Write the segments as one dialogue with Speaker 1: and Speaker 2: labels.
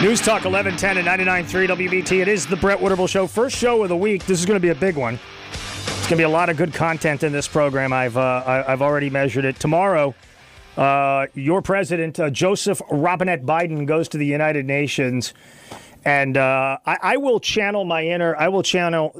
Speaker 1: News Talk 1110 and 99.3 WBT. It is the Brett Winterble Show. First show of the week. This is going to be a big one. It's going to be a lot of good content in this program. I've already measured it. Tomorrow, your president, Joseph Robinette Biden, goes to the United Nations. And I will channel my inner Joe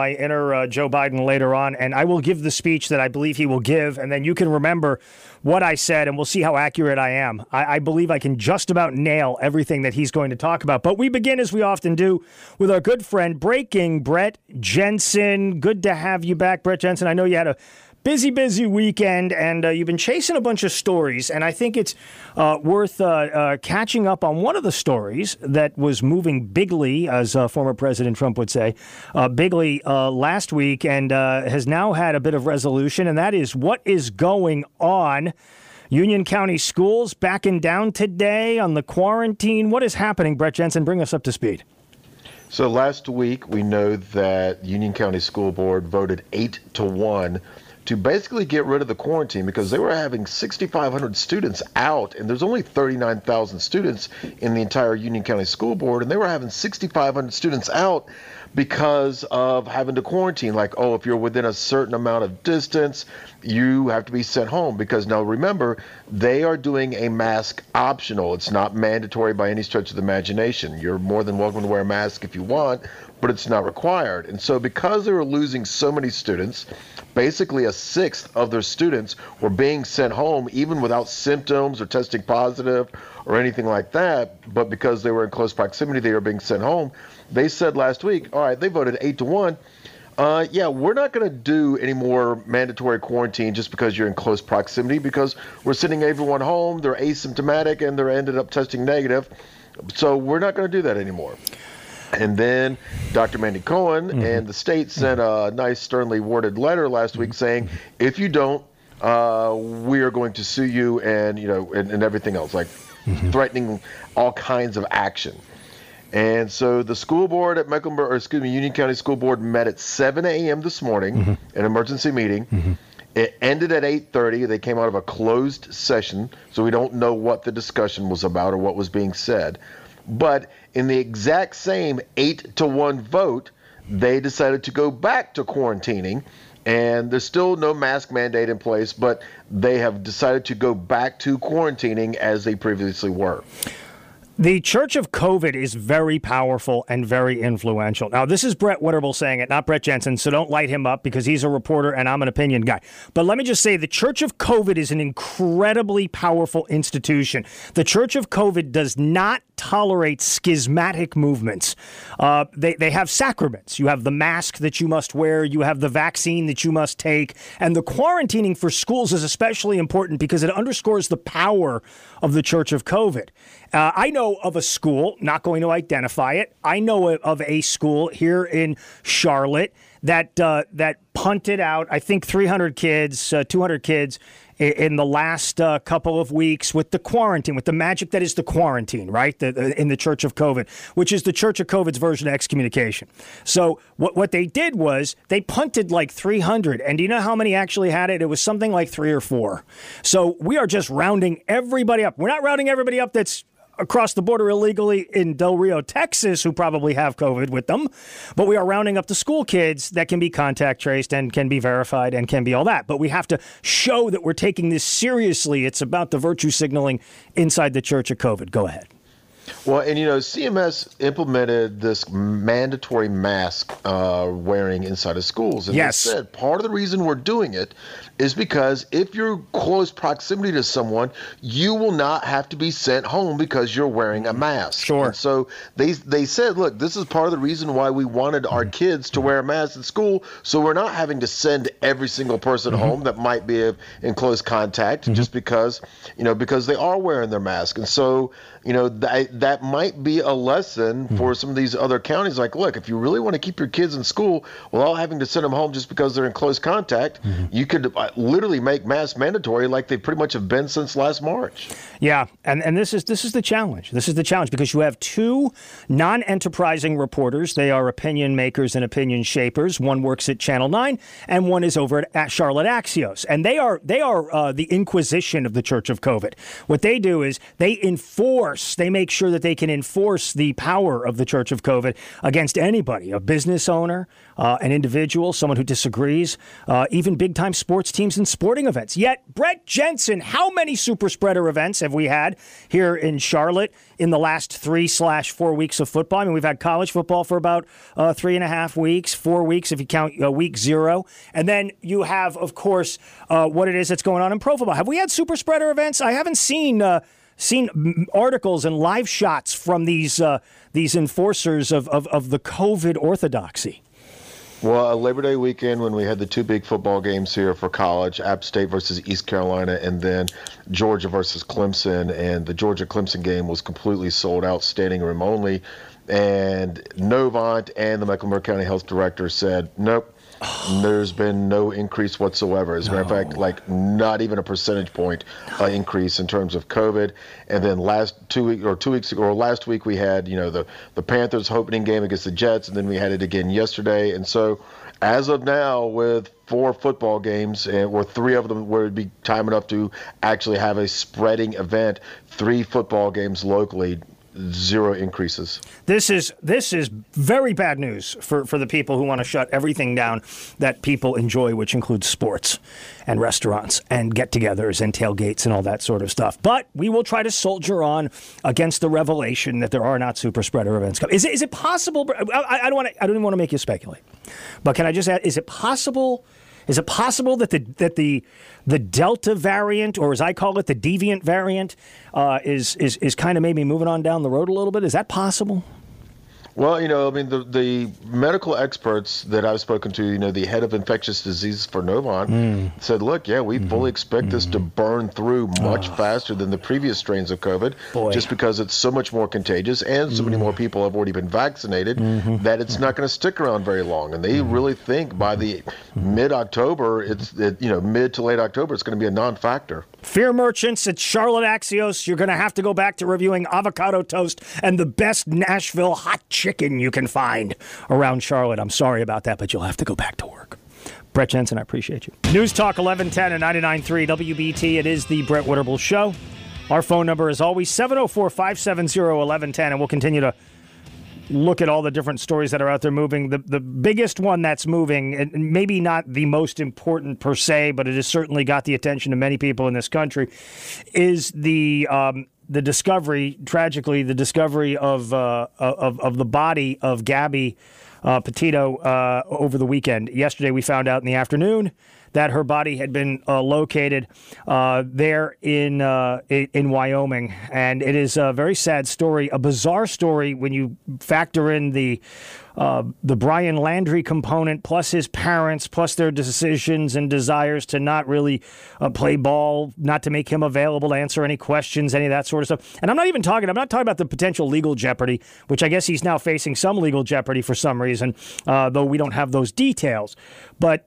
Speaker 1: Biden later on, and I will give the speech that I believe he will give, and then you can remember what I said, and we'll see how accurate I am. I believe I can just about nail everything that he's going to talk about. But we begin, as we often do, with our good friend, Breaking Brett Jensen. Good to have you back, Brett Jensen. I know you had a busy weekend, and you've been chasing a bunch of stories, and I think it's worth catching up on one of the stories that was moving bigly, as former President Trump would say, bigly last week, and has now had a bit of resolution, and that is what is going on. Union County schools backing down today on the quarantine. What is happening, Brett Jensen? Bring us up to speed.
Speaker 2: So last week, we know that Union County School Board voted 8-1 to basically get rid of the quarantine because they were having 6,500 students out, and there's only 39,000 students in the entire Union County School Board, and they were having 6,500 students out because of having to quarantine. Like, oh, if you're within a certain amount of distance, you have to be sent home. Because now remember, they are doing a mask optional. It's not mandatory by any stretch of the imagination. You're more than welcome to wear a mask if you want, but it's not required. And so because they were losing so many students, basically a sixth of their students were being sent home even without symptoms or testing positive or anything like that. But because they were in close proximity, they were being sent home. They said last week, all right, they voted 8-1. Yeah, we're not going to do any more mandatory quarantine just because you're in close proximity, because we're sending everyone home. They're asymptomatic and they're ended up testing negative. So we're not going to do that anymore. And then Dr. Mandy Cohen and the state sent a nice sternly worded letter last week saying, if you don't, we are going to sue you, and and everything else, like threatening all kinds of action. And so the school board at Union County School Board met at 7 a.m. this morning, an emergency meeting. It ended at 8:30. They came out of a closed session, so we don't know what the discussion was about or what was being said. But in the exact same 8-1 vote, they decided to go back to quarantining. And there's still no mask mandate in place, but they have decided to go back to quarantining as they previously were.
Speaker 1: The Church of COVID is very powerful and very influential. Now, this is Brett Winterble saying it, not Brett Jensen, so don't light him up because he's a reporter and I'm an opinion guy. But let me just say the Church of COVID is an incredibly powerful institution. The Church of COVID does not tolerate schismatic movements. They have sacraments. You have the mask that you must wear. You have the vaccine that you must take. And the quarantining for schools is especially important because it underscores the power of the Church of COVID. I know of a school, not going to identify it. I know of a school here in Charlotte that punted out, I think, 300 kids, 200 kids in the last couple of weeks with the quarantine, with the magic that is the quarantine, right? In the Church of COVID, which is the Church of COVID's version of excommunication. So what they did was they punted like 300. And do you know how many actually had it? It was something like 3 or 4. So we are just rounding everybody up. We're not rounding everybody up that's across the border illegally in Del Rio, Texas, who probably have COVID with them. But we are rounding up the school kids that can be contact traced and can be verified and can be all that. But we have to show that we're taking this seriously. It's about the virtue signaling inside the Church of COVID. Go ahead.
Speaker 2: Well, and CMS implemented this mandatory mask wearing inside of schools. And
Speaker 1: yes.
Speaker 2: They said part of the reason we're doing it is because if you're close proximity to someone, you will not have to be sent home because you're wearing a mask.
Speaker 1: Sure.
Speaker 2: And so they said, look, this is part of the reason why we wanted our kids to wear a mask in school, so we're not having to send every single person home that might be in close contact just because they are wearing their mask. And so, that might be a lesson for some of these other counties. Like, look, if you really want to keep your kids in school without having to send them home just because they're in close contact, you could literally make masks mandatory like they pretty much have been since last March.
Speaker 1: Yeah, and this is the challenge. This is the challenge because you have two non-enterprising reporters. They are opinion makers and opinion shapers. One works at Channel 9 and one is over at Charlotte Axios. And they are the inquisition of the Church of COVID. What they do is they enforce enforce. They make sure that they can enforce the power of the Church of COVID against anybody, a business owner, an individual, someone who disagrees, even big-time sports teams and sporting events. Yet, Brett Jensen, how many super spreader events have we had here in Charlotte in the last 3/4 weeks of football? I mean, we've had college football for about 3.5 weeks, 4 weeks if you count week 0. And then you have, of course, what it is that's going on in pro football. Have we had super spreader events? I haven't seen articles and live shots from these enforcers of the COVID orthodoxy.
Speaker 2: Well, Labor Day weekend when we had the 2 big football games here for college, App State versus East Carolina, and then Georgia versus Clemson. And the Georgia-Clemson game was completely sold out, standing room only. And Novant and the Mecklenburg County Health Director said, nope, there's been no increase whatsoever. As a matter of fact, like not even a percentage point increase in terms of COVID. And then last week we had, the Panthers opening game against the Jets, and then we had it again yesterday. And so as of now, with 4 football games, or 3 of them where it'd be time enough to actually have a spreading event, 3 football games locally, 0 increases.
Speaker 1: This is very bad news for the people who want to shut everything down that people enjoy, which includes sports and restaurants and get-togethers and tailgates and all that sort of stuff. But we will try to soldier on against the revelation that there are not super spreader events. Is it possible? I don't even want to make you speculate, but can I just add? Is it possible? Is it possible that the Delta variant, or as I call it, the deviant variant, is kind of maybe moving on down the road a little bit? Is that possible?
Speaker 2: Well, the medical experts that I've spoken to, the head of infectious diseases for Novant said, look, we fully expect this to burn through much faster than the previous strains of COVID, just because it's so much more contagious and so many more people have already been vaccinated that it's not going to stick around very long. And they really think by the mid-October, mid to late October, it's going to be a non-factor.
Speaker 1: Fear merchants at Charlotte Axios, you're going to have to go back to reviewing avocado toast and the best Nashville hot chicken you can find around Charlotte. I'm sorry about that, but you'll have to go back to work. Brett Jensen, I appreciate you. News Talk 1110 and 99.3 WBT. It is the Brett Winterble Show. Our phone number is always 704-570-1110, and we'll continue to look at all the different stories that are out there moving. The biggest one that's moving, and maybe not the most important per se, but it has certainly got the attention of many people in this country, is the discovery, tragically, the discovery of the body of Gabby Petito over the weekend. Yesterday, we found out in the afternoon that her body had been located there in Wyoming, and it is a very sad story, a bizarre story when you factor in the Brian Landry component, plus his parents, plus their decisions and desires to not really play ball, not to make him available to answer any questions, any of that sort of stuff. And I'm not talking about the potential legal jeopardy, which I guess he's now facing some legal jeopardy for some reason, though we don't have those details. But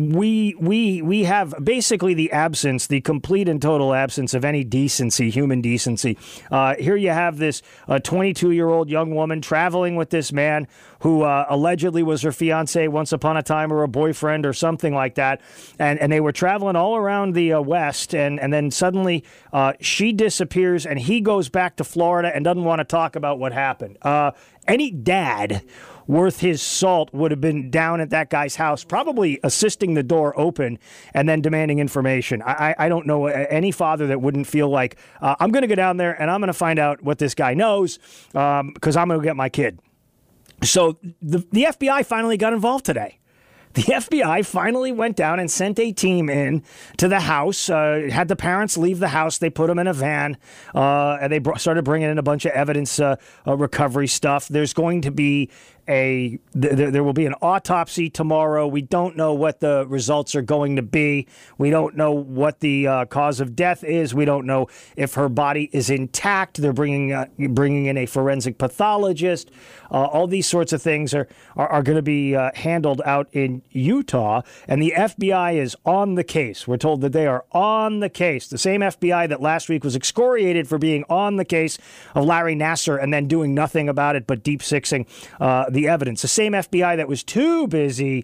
Speaker 1: we have basically the complete and total absence of any decency, human decency. Here you have this 22-year-old young woman traveling with this man who allegedly was her fiancé once upon a time, or a boyfriend or something like that. And they were traveling all around the West, and then suddenly she disappears, and he goes back to Florida and doesn't want to talk about what happened. Any dad worth his salt would have been down at that guy's house, probably assisting the door open and then demanding information. I don't know any father that wouldn't feel like, I'm going to go down there and I'm going to find out what this guy knows because I'm going to get my kid. So the FBI finally got involved today. The FBI finally went down and sent a team in to the house, had the parents leave the house. They put them in a van, and they started bringing in a bunch of evidence recovery stuff. There's going to be there will be an autopsy tomorrow. We don't know what the results are going to be. We don't know what the cause of death is. We don't know if her body is intact. They're bringing in a forensic pathologist. All these sorts of things are going to be handled out in Utah, and the FBI is on the case. We're told that they are on the case. The same FBI that last week was excoriated for being on the case of Larry Nassar and then doing nothing about it but deep-sixing the evidence. The same FBI that was too busy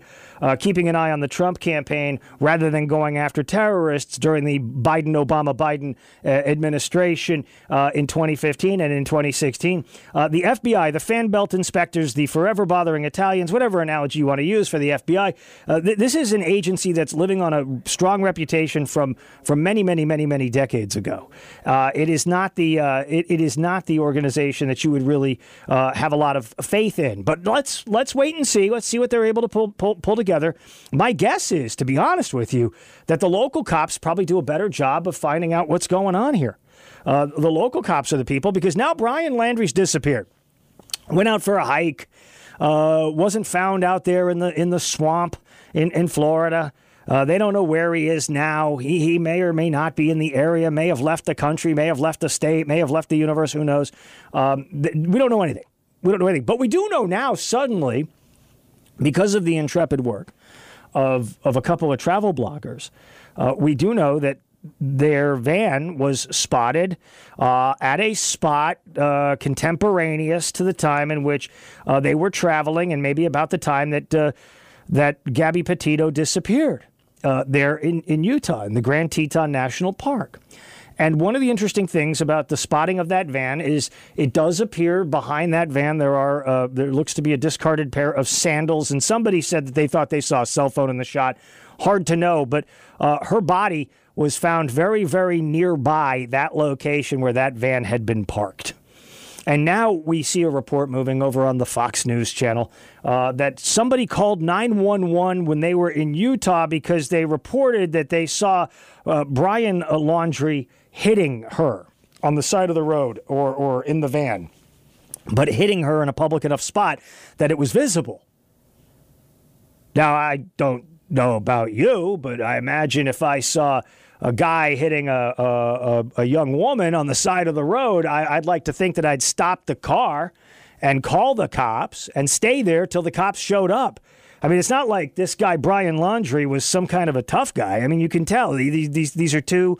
Speaker 1: keeping an eye on the Trump campaign rather than going after terrorists during the Biden administration in 2015 and in 2016. The FBI, the fan belt inspectors, the forever bothering Italians, whatever analogy you want to use for the FBI, this is an agency that's living on a strong reputation from many decades ago. It is not the organization that you would really have a lot of faith in. But let's wait and see. Let's see what they're able to pull together. My guess is, to be honest with you, that the local cops probably do a better job of finding out what's going on here. The local cops are the people, because now Brian Landry's disappeared. Went out for a hike. Wasn't found out there in the swamp in Florida. They don't know where he is now. He may or may not be in the area, may have left the country, may have left the state, may have left the universe, who knows. We don't know anything. But we do know now, suddenly, because of the intrepid work of a couple of travel bloggers, we do know that their van was spotted at a spot contemporaneous to the time in which they were traveling, and maybe about the time that Gabby Petito disappeared there in Utah, in the Grand Teton National Park. And one of the interesting things about the spotting of that van is it does appear behind that van there looks to be a discarded pair of sandals, and somebody said that they thought they saw a cell phone in the shot. Hard to know, but her body was found very, very nearby that location where that van had been parked. And now we see a report moving over on the Fox News channel that somebody called 911 when they were in Utah because they reported that they saw Brian Laundrie hitting her on the side of the road or in the van, but hitting her in a public enough spot that it was visible. Now, I don't know about you, but I imagine if I saw a guy hitting a young woman on the side of the road, I'd like to think that I'd stop the car and call the cops and stay there till the cops showed up. I mean, it's not like this guy Brian Laundrie was some kind of a tough guy. I mean, you can tell these are two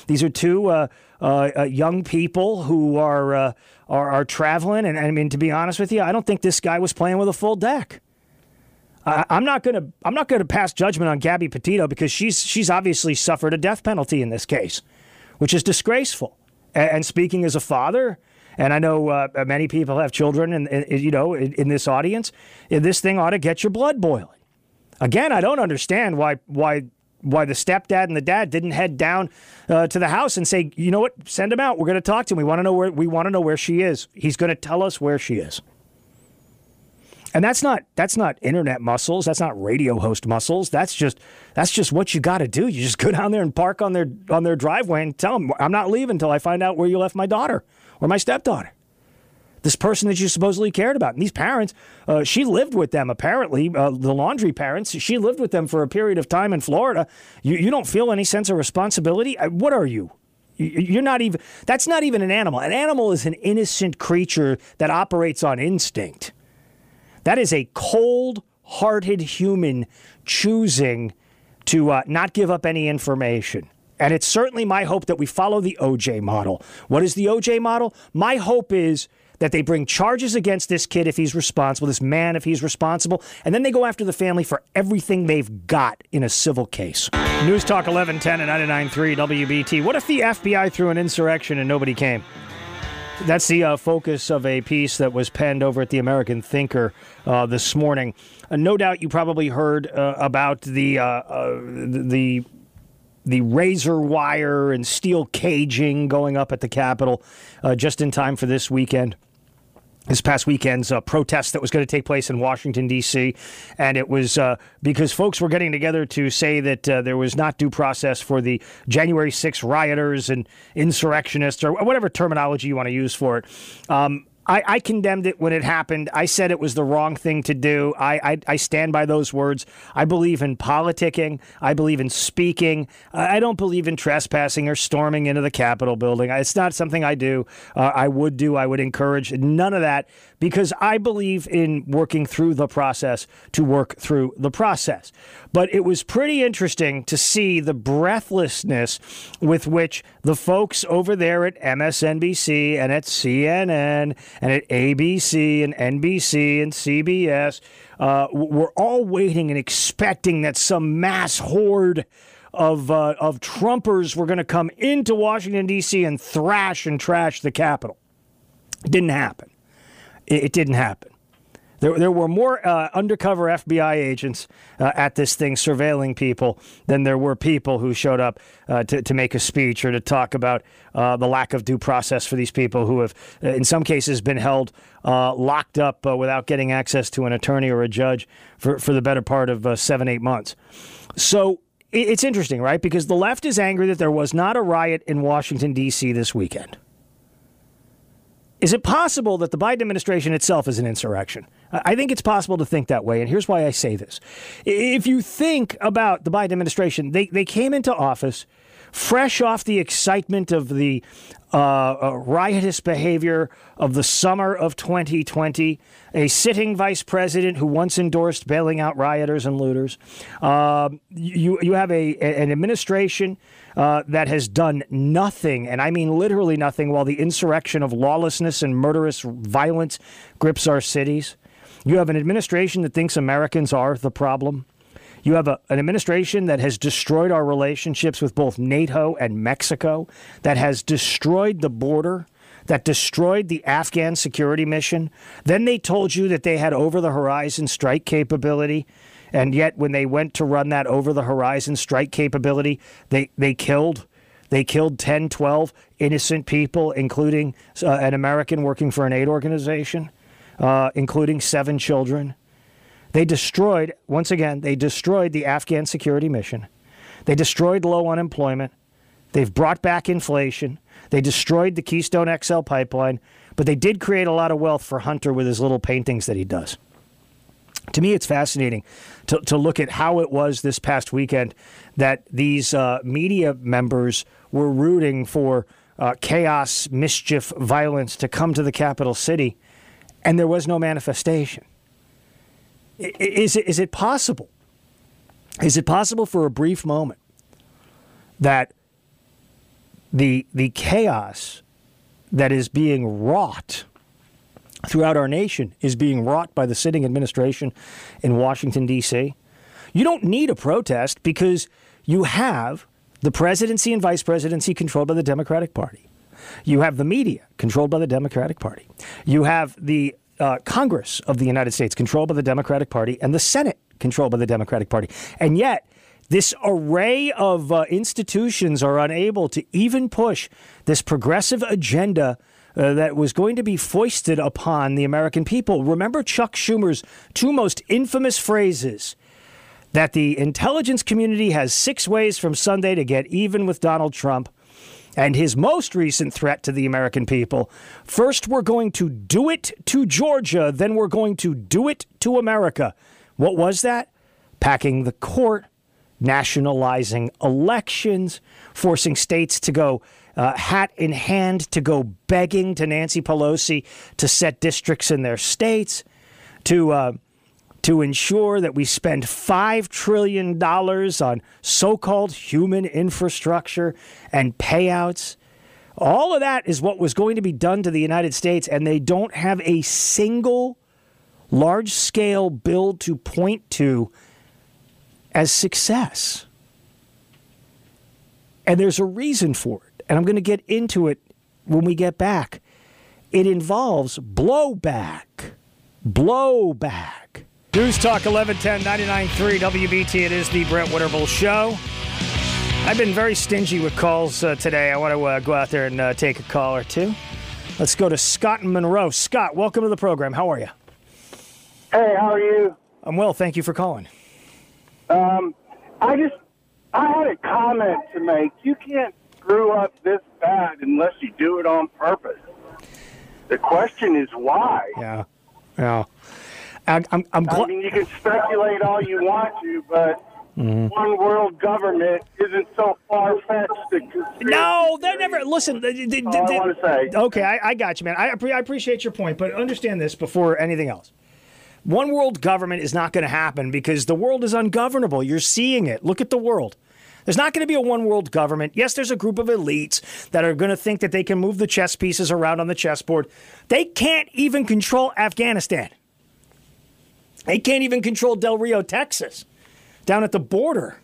Speaker 1: young people who are traveling, and I mean, to be honest with you, I don't think this guy was playing with a full deck. I'm not gonna pass judgment on Gabby Petito because she's obviously suffered a death penalty in this case, which is disgraceful. And speaking as a father, and I know many people have children, and in this audience, this thing ought to get your blood boiling. Again, I don't understand why the stepdad and the dad didn't head down to the house and say, you know what, send him out. We're going to talk to him. We want to know where she is. He's going to tell us where she is. And that's not internet muscles. That's not radio host muscles. That's just what you got to do. You just go down there and park on their driveway and tell them, I'm not leaving until I find out where you left my daughter or my stepdaughter. This person that you supposedly cared about. And these parents, she lived with them, apparently, the Laundrie parents. She lived with them for a period of time in Florida. You don't feel any sense of responsibility? What are you? You're not even. That's not even an animal. An animal is an innocent creature that operates on instinct. That is a cold-hearted human choosing to not give up any information. And it's certainly my hope that we follow the OJ model. What is the OJ model? My hope is that they bring charges against this kid if he's responsible, this man if he's responsible, and then they go after the family for everything they've got in a civil case. News Talk 1110 and 99.3 WBT. What if the FBI threw an insurrection and nobody came? That's the focus of a piece that was penned over at the American Thinker this morning. No doubt you probably heard about the razor wire and steel caging going up at the Capitol just in time for this weekend. This past weekend's protest that was going to take place in Washington, D.C., and it was because folks were getting together to say that there was not due process for the January 6th rioters and insurrectionists, or whatever terminology you want to use for it. I condemned it when it happened. I said it was the wrong thing to do. I stand by those words. I believe in politicking. I believe in speaking. I don't believe in trespassing or storming into the Capitol building. It's not something I do. I would encourage none of that, because I believe in working through the process to work through the process. But it was pretty interesting to see the breathlessness with which the folks over there at MSNBC and at CNN and at ABC and NBC and CBS were all waiting and expecting that some mass horde of Trumpers were going to come into Washington, D.C. and thrash and trash the Capitol. It didn't happen. It didn't happen. There were more undercover FBI agents at this thing surveilling people than there were people who showed up to make a speech or to talk about the lack of due process for these people who have, in some cases, been held locked up without getting access to an attorney or a judge for the better part of 7-8 months. So it's interesting, right? Because the left is angry that there was not a riot in Washington, D.C. this weekend. Is it possible that the Biden administration itself is an insurrection? I think it's possible to think that way, and here's why I say this. If you think about the Biden administration, they came into office fresh off the excitement of the riotous behavior of the summer of 2020, a sitting vice president who once endorsed bailing out rioters and looters. You have an administration that has done nothing, and I mean literally nothing, while the insurrection of lawlessness and murderous violence grips our cities. You have an administration that thinks Americans are the problem. You have an administration that has destroyed our relationships with both NATO and Mexico, that has destroyed the border, that destroyed the Afghan security mission. Then they told you that they had over-the-horizon strike capability, and yet when they went to run that over-the-horizon strike capability, they killed 10, 12 innocent people, including an American working for an aid organization, including 7 children. They destroyed the Afghan security mission. They destroyed low unemployment. They've brought back inflation. They destroyed the Keystone XL pipeline, but they did create a lot of wealth for Hunter with his little paintings that he does. To me, it's fascinating to look at how it was this past weekend that these media members were rooting for chaos, mischief, violence to come to the capital city, and there was no manifestation. Is it possible? Is it possible for a brief moment that the chaos that is being wrought throughout our nation is being wrought by the sitting administration in Washington, D.C.? You don't need a protest because you have the presidency and vice presidency controlled by the Democratic Party. You have the media controlled by the Democratic Party. You have the Congress of the United States controlled by the Democratic Party, and the Senate controlled by the Democratic Party. And yet, this array of institutions are unable to even push this progressive agenda that was going to be foisted upon the American people. Remember Chuck Schumer's 2 most infamous phrases, that the intelligence community has 6 ways from Sunday to get even with Donald Trump. And his most recent threat to the American people: first, we're going to do it to Georgia, then we're going to do it to America. What was that? Packing the court, nationalizing elections, forcing states to go hat in hand to go begging to Nancy Pelosi to set districts in their states, to ensure that we spend $5 trillion on so-called human infrastructure and payouts. All of that is what was going to be done to the United States, and they don't have a single large-scale bill to point to as success. And there's a reason for it, and I'm going to get into it when we get back. It involves blowback. Blowback. News Talk 1110 99.3 WBT. It is the Brett Winterble Show. I've been very stingy with calls today. I want to go out there and take a call or two. Let's go to Scott in Monroe. Scott, welcome to the program. How are you?
Speaker 3: Hey, how are you?
Speaker 1: I'm well. Thank you for calling.
Speaker 3: I had a comment to make. You can't screw up this bad unless you do it on purpose. The question is why.
Speaker 1: Yeah.
Speaker 3: I mean, you can speculate all you want to, but one world government isn't so far-fetched to consider.
Speaker 1: No, they never. Listen.
Speaker 3: I want to say.
Speaker 1: Okay, I got you, man. I appreciate your point, but understand this before anything else. One world government is not going to happen because the world is ungovernable. You're seeing it. Look at the world. There's not going to be a one world government. Yes, there's a group of elites that are going to think that they can move the chess pieces around on the chessboard. They can't even control Afghanistan. They can't even control Del Rio, Texas, down at the border.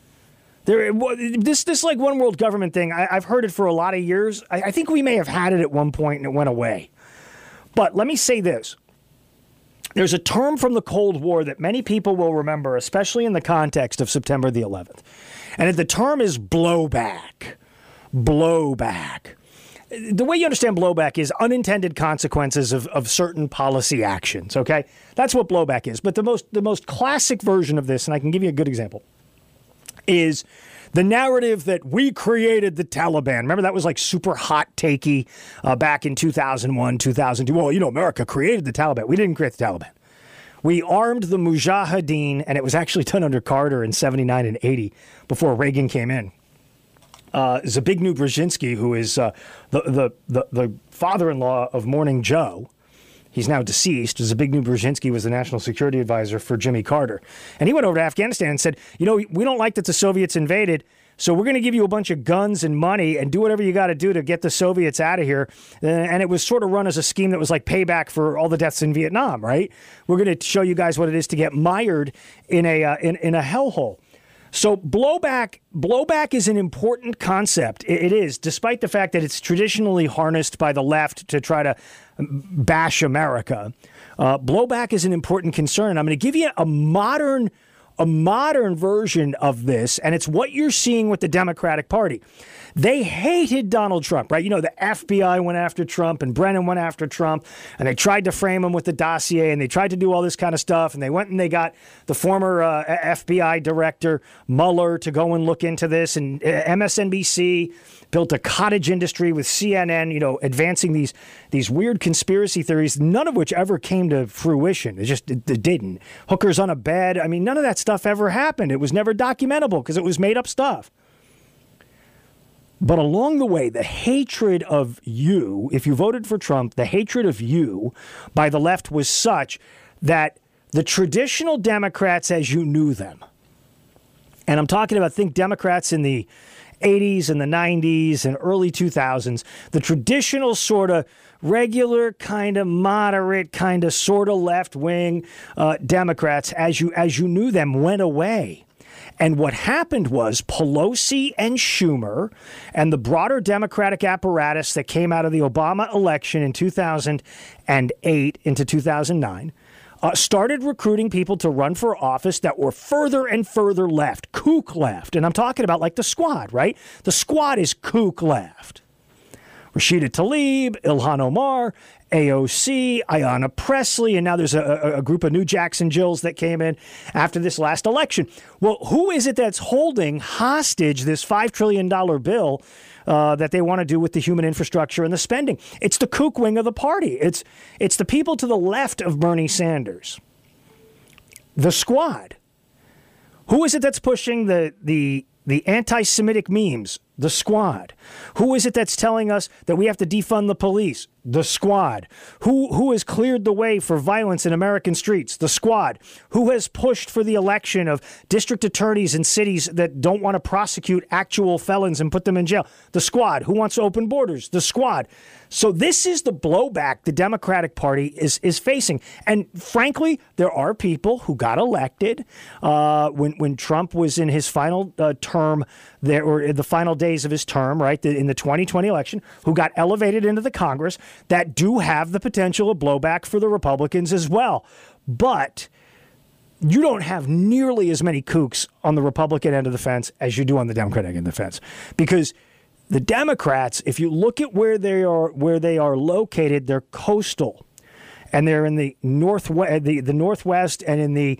Speaker 1: This like one world government thing, I've heard it for a lot of years. I think we may have had it at one point and it went away. But let me say this. There's a term from the Cold War that many people will remember, especially in the context of September the 11th. And the term is blowback. Blowback. The way you understand blowback is unintended consequences of certain policy actions, okay? That's what blowback is. But the most classic version of this, and I can give you a good example, is the narrative that we created the Taliban. Remember, that was like super hot takey back in 2001, 2002. Well, America created the Taliban. We didn't create the Taliban. We armed the Mujahideen, and it was actually done under Carter in 79 and 80 before Reagan came in. Zbigniew Brzezinski, who is the father-in-law of Morning Joe, he's now deceased. Zbigniew Brzezinski was the national security advisor for Jimmy Carter. And he went over to Afghanistan and said, we don't like that the Soviets invaded, so we're going to give you a bunch of guns and money and do whatever you got to do to get the Soviets out of here. And it was sort of run as a scheme that was like payback for all the deaths in Vietnam, right? We're going to show you guys what it is to get mired in a hellhole. So blowback is an important concept. It is, despite the fact that it's traditionally harnessed by the left to try to bash America. Blowback is an important concern. I'm going to give you a modern version of this, and it's what you're seeing with the Democratic Party. They hated Donald Trump, right? The FBI went after Trump and Brennan went after Trump, and they tried to frame him with the dossier, and they tried to do all this kind of stuff, and they went and they got the former FBI director, Mueller, to go and look into this, and MSNBC built a cottage industry with CNN, advancing these weird conspiracy theories, none of which ever came to fruition. It didn't. Hookers on a bed. I mean, none of that stuff ever happened. It was never documentable because it was made up stuff. But along the way, the hatred of you, if you voted for Trump, the hatred of you by the left was such that the traditional Democrats as you knew them, and I'm talking about, think Democrats in the 80s and the 90s and early 2000s, the traditional sort of regular kind of moderate kind of sort of left-wing Democrats as you knew them went away. And what happened was Pelosi and Schumer and the broader Democratic apparatus that came out of the Obama election in 2008 into 2009 started recruiting people to run for office that were further and further left, kook left. And I'm talking about like the Squad, right? The Squad is kook left. Rashida Tlaib, Ilhan Omar, AOC, Ayanna Pressley, and now there's a group of new Jackson Jills that came in after this last election. Well, who is it that's holding hostage this $5 trillion bill that they want to do with the human infrastructure and the spending? It's the kook wing of the party. It's the people to the left of Bernie Sanders. The Squad. Who is it that's pushing the anti-Semitic memes? The Squad. Who is it that's telling us that we have to defund the police? The Squad. Who has cleared the way for violence in American streets? The Squad. Who has pushed for the election of district attorneys in cities that don't want to prosecute actual felons and put them in jail? The Squad. Who wants to open borders? The Squad. So this is the blowback the Democratic Party is facing. And frankly, there are people who got elected when Trump was in his final term there, or the final days of his term, right, in the 2020 election, who got elevated into the Congress that do have the potential of blowback for the Republicans as well. But you don't have nearly as many kooks on the Republican end of the fence as you do on the Democratic end of the fence, because the Democrats, if you look at where they are located, they're coastal, and they're in the Northwest and in the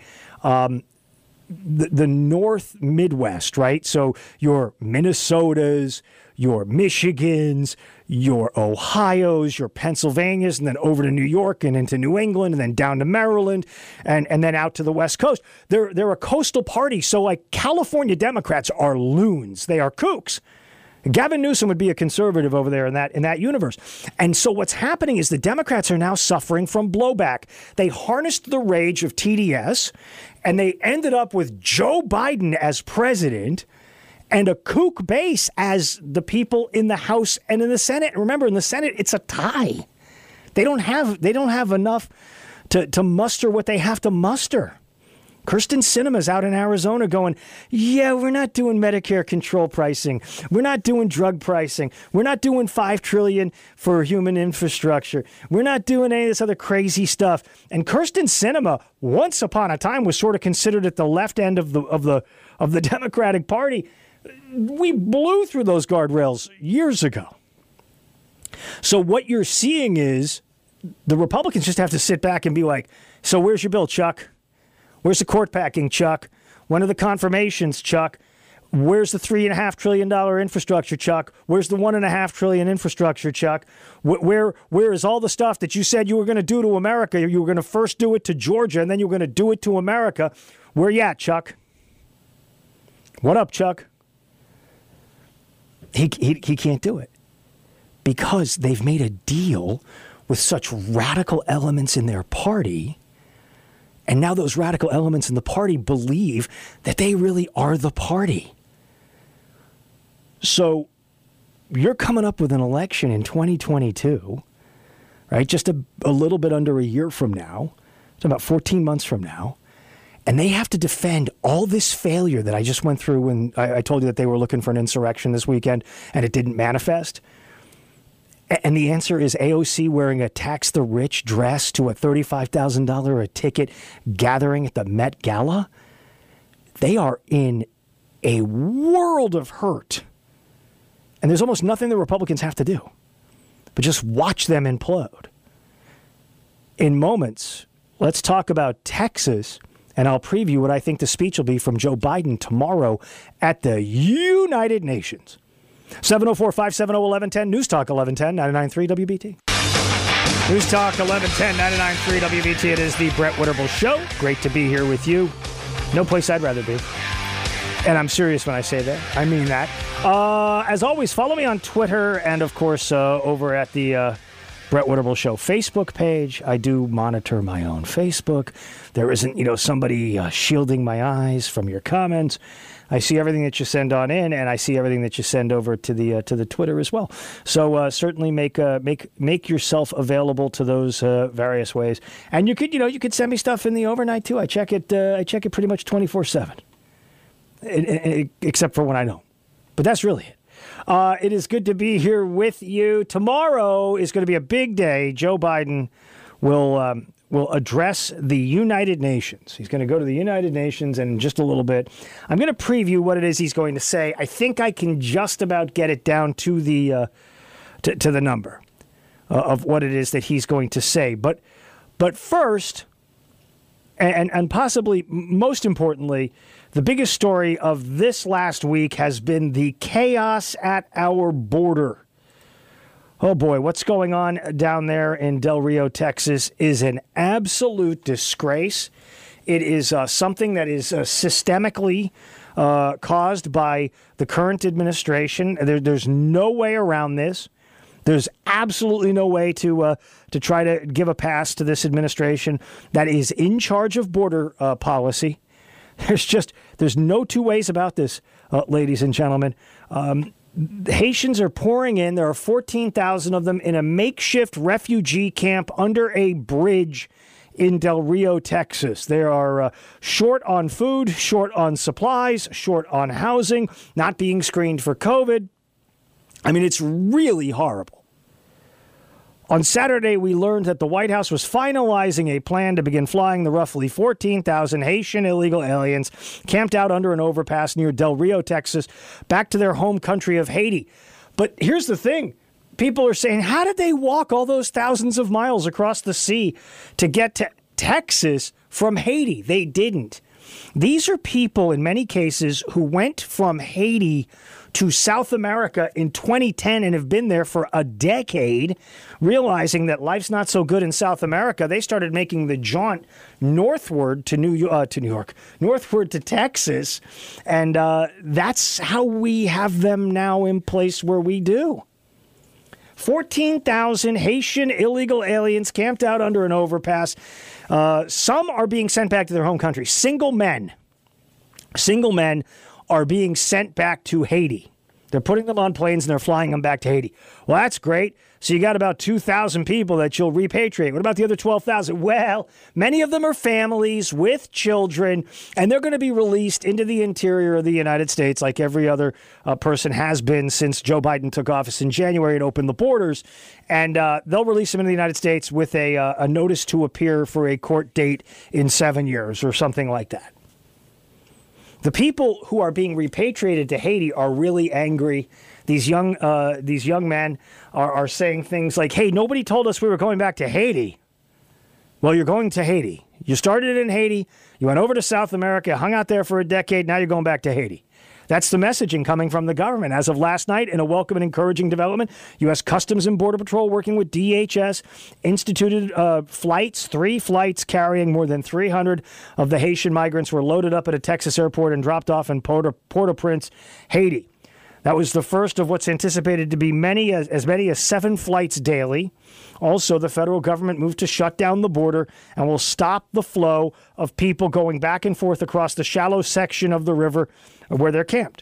Speaker 1: North Midwest, right? So your Minnesotas, your Michigans, your Ohios, your Pennsylvanias, and then over to New York and into New England and then down to Maryland and then out to the West Coast. They're a coastal party. So like California Democrats are loons. They are kooks. Gavin Newsom would be a conservative over there in that universe. And so what's happening is the Democrats are now suffering from blowback. They harnessed the rage of TDS, and they ended up with Joe Biden as president. and a kook base as the people in the House and in the Senate. Remember, in the Senate, it's a tie. They don't have enough to muster what they have to muster. Kyrsten Sinema's out in Arizona going, yeah, we're not doing Medicare control pricing. We're not doing drug pricing. We're not doing $5 trillion for human infrastructure. We're not doing any of this other crazy stuff. And Kyrsten Sinema, once upon a time, was sort of considered at the left end of the Democratic Party. We blew through those guardrails years ago. So what you're seeing is the Republicans just have to sit back and be like, so where's your bill, Chuck? Where's the court packing, Chuck? When are the confirmations, Chuck? Where's the $3.5 trillion infrastructure, Chuck? Where's the $1.5 trillion infrastructure, Chuck? Where is all the stuff that you said you were going to do to America? You were going to first do it to Georgia, and then you were going to do it to America. Where you at, Chuck? What up, Chuck? He can't do it because they've made a deal with such radical elements in their party. And now those radical elements in the party believe that they really are the party. So you're coming up with an election in 2022, right? Just a little bit under a year from now. It's about 14 months from now. And they have to defend all this failure that I just went through when I told you that they were looking for an insurrection this weekend and it didn't manifest. And the answer is AOC wearing a tax the rich dress to a $35,000 a ticket gathering at the Met Gala. They are in a world of hurt. And there's almost nothing the Republicans have to do but just watch them implode. In moments, let's talk about Texas, and I'll preview what I think the speech will be from Joe Biden tomorrow at the United Nations. 704-570-1110, News Talk 1110, 99.3 WBT. News Talk 1110, 99.3 WBT. It is the Brett Winterble Show. Great to be here with you. No place I'd rather be. And I'm serious when I say that. I mean that. As always, follow me on Twitter and, of course, over at the Brett Winterble Show Facebook page. I do monitor my own Facebook. There isn't, somebody shielding my eyes from your comments. I see everything that you send on in, and I see everything that you send over to the Twitter as well. So certainly make yourself available to those various ways. And you could send me stuff in the overnight too. I check it pretty much 24/7, except for when I don't. But that's really it. It is good to be here with you. Tomorrow is going to be a big day. Joe Biden will address the United Nations. He's going to go to the United Nations in just a little bit. I'm going to preview what it is he's going to say. I think I can just about get it down to the to the number of what it is that he's going to say. But first, and possibly most importantly, the biggest story of this last week has been the chaos at our border. Oh, boy, what's going on down there in Del Rio, Texas is an absolute disgrace. It is something that is systemically caused by the current administration. There's no way around this. There's absolutely no way to try to give a pass to this administration that is in charge of border policy. There's no two ways about this, ladies and gentlemen. Haitians are pouring in. There are 14,000 of them in a makeshift refugee camp under a bridge in Del Rio, Texas. They are short on food, short on supplies, short on housing, not being screened for COVID. I mean, it's really horrible. On Saturday, we learned that the White House was finalizing a plan to begin flying the roughly 14,000 Haitian illegal aliens camped out under an overpass near Del Rio, Texas, back to their home country of Haiti. But here's the thing. People are saying, how did they walk all those thousands of miles across the sea to get to Texas from Haiti? They didn't. These are people, in many cases, who went from Haiti to South America in 2010 and have been there for a decade, realizing that life's not so good in South America. They started making the jaunt northward to New York, northward to Texas, and that's how we have them now in place where we do. 14,000 Haitian illegal aliens camped out under an overpass. Some are being sent back to their home country. Single men are being sent back to Haiti. They're putting them on planes and they're flying them back to Haiti. Well, that's great. So you got about 2,000 people that you'll repatriate. What about the other 12,000? Well, many of them are families with children, and they're going to be released into the interior of the United States like every other person has been since Joe Biden took office in January and opened the borders. And they'll release them into the United States with a notice to appear for a court date in 7 years or something like that. The people who are being repatriated to Haiti are really angry. These young men are saying things like, hey, nobody told us we were going back to Haiti. Well, you're going to Haiti. You started in Haiti. You went over to South America, hung out there for a decade. Now you're going back to Haiti. That's the messaging coming from the government. As of last night, in a welcome and encouraging development, U.S. Customs and Border Patrol, working with DHS, instituted flights. 3 flights carrying more than 300 of the Haitian migrants were loaded up at a Texas airport and dropped off in Port-au-Prince, Haiti. That was the first of what's anticipated to be as many as 7 flights daily. Also, the federal government moved to shut down the border and will stop the flow of people going back and forth across the shallow section of the river where they're camped.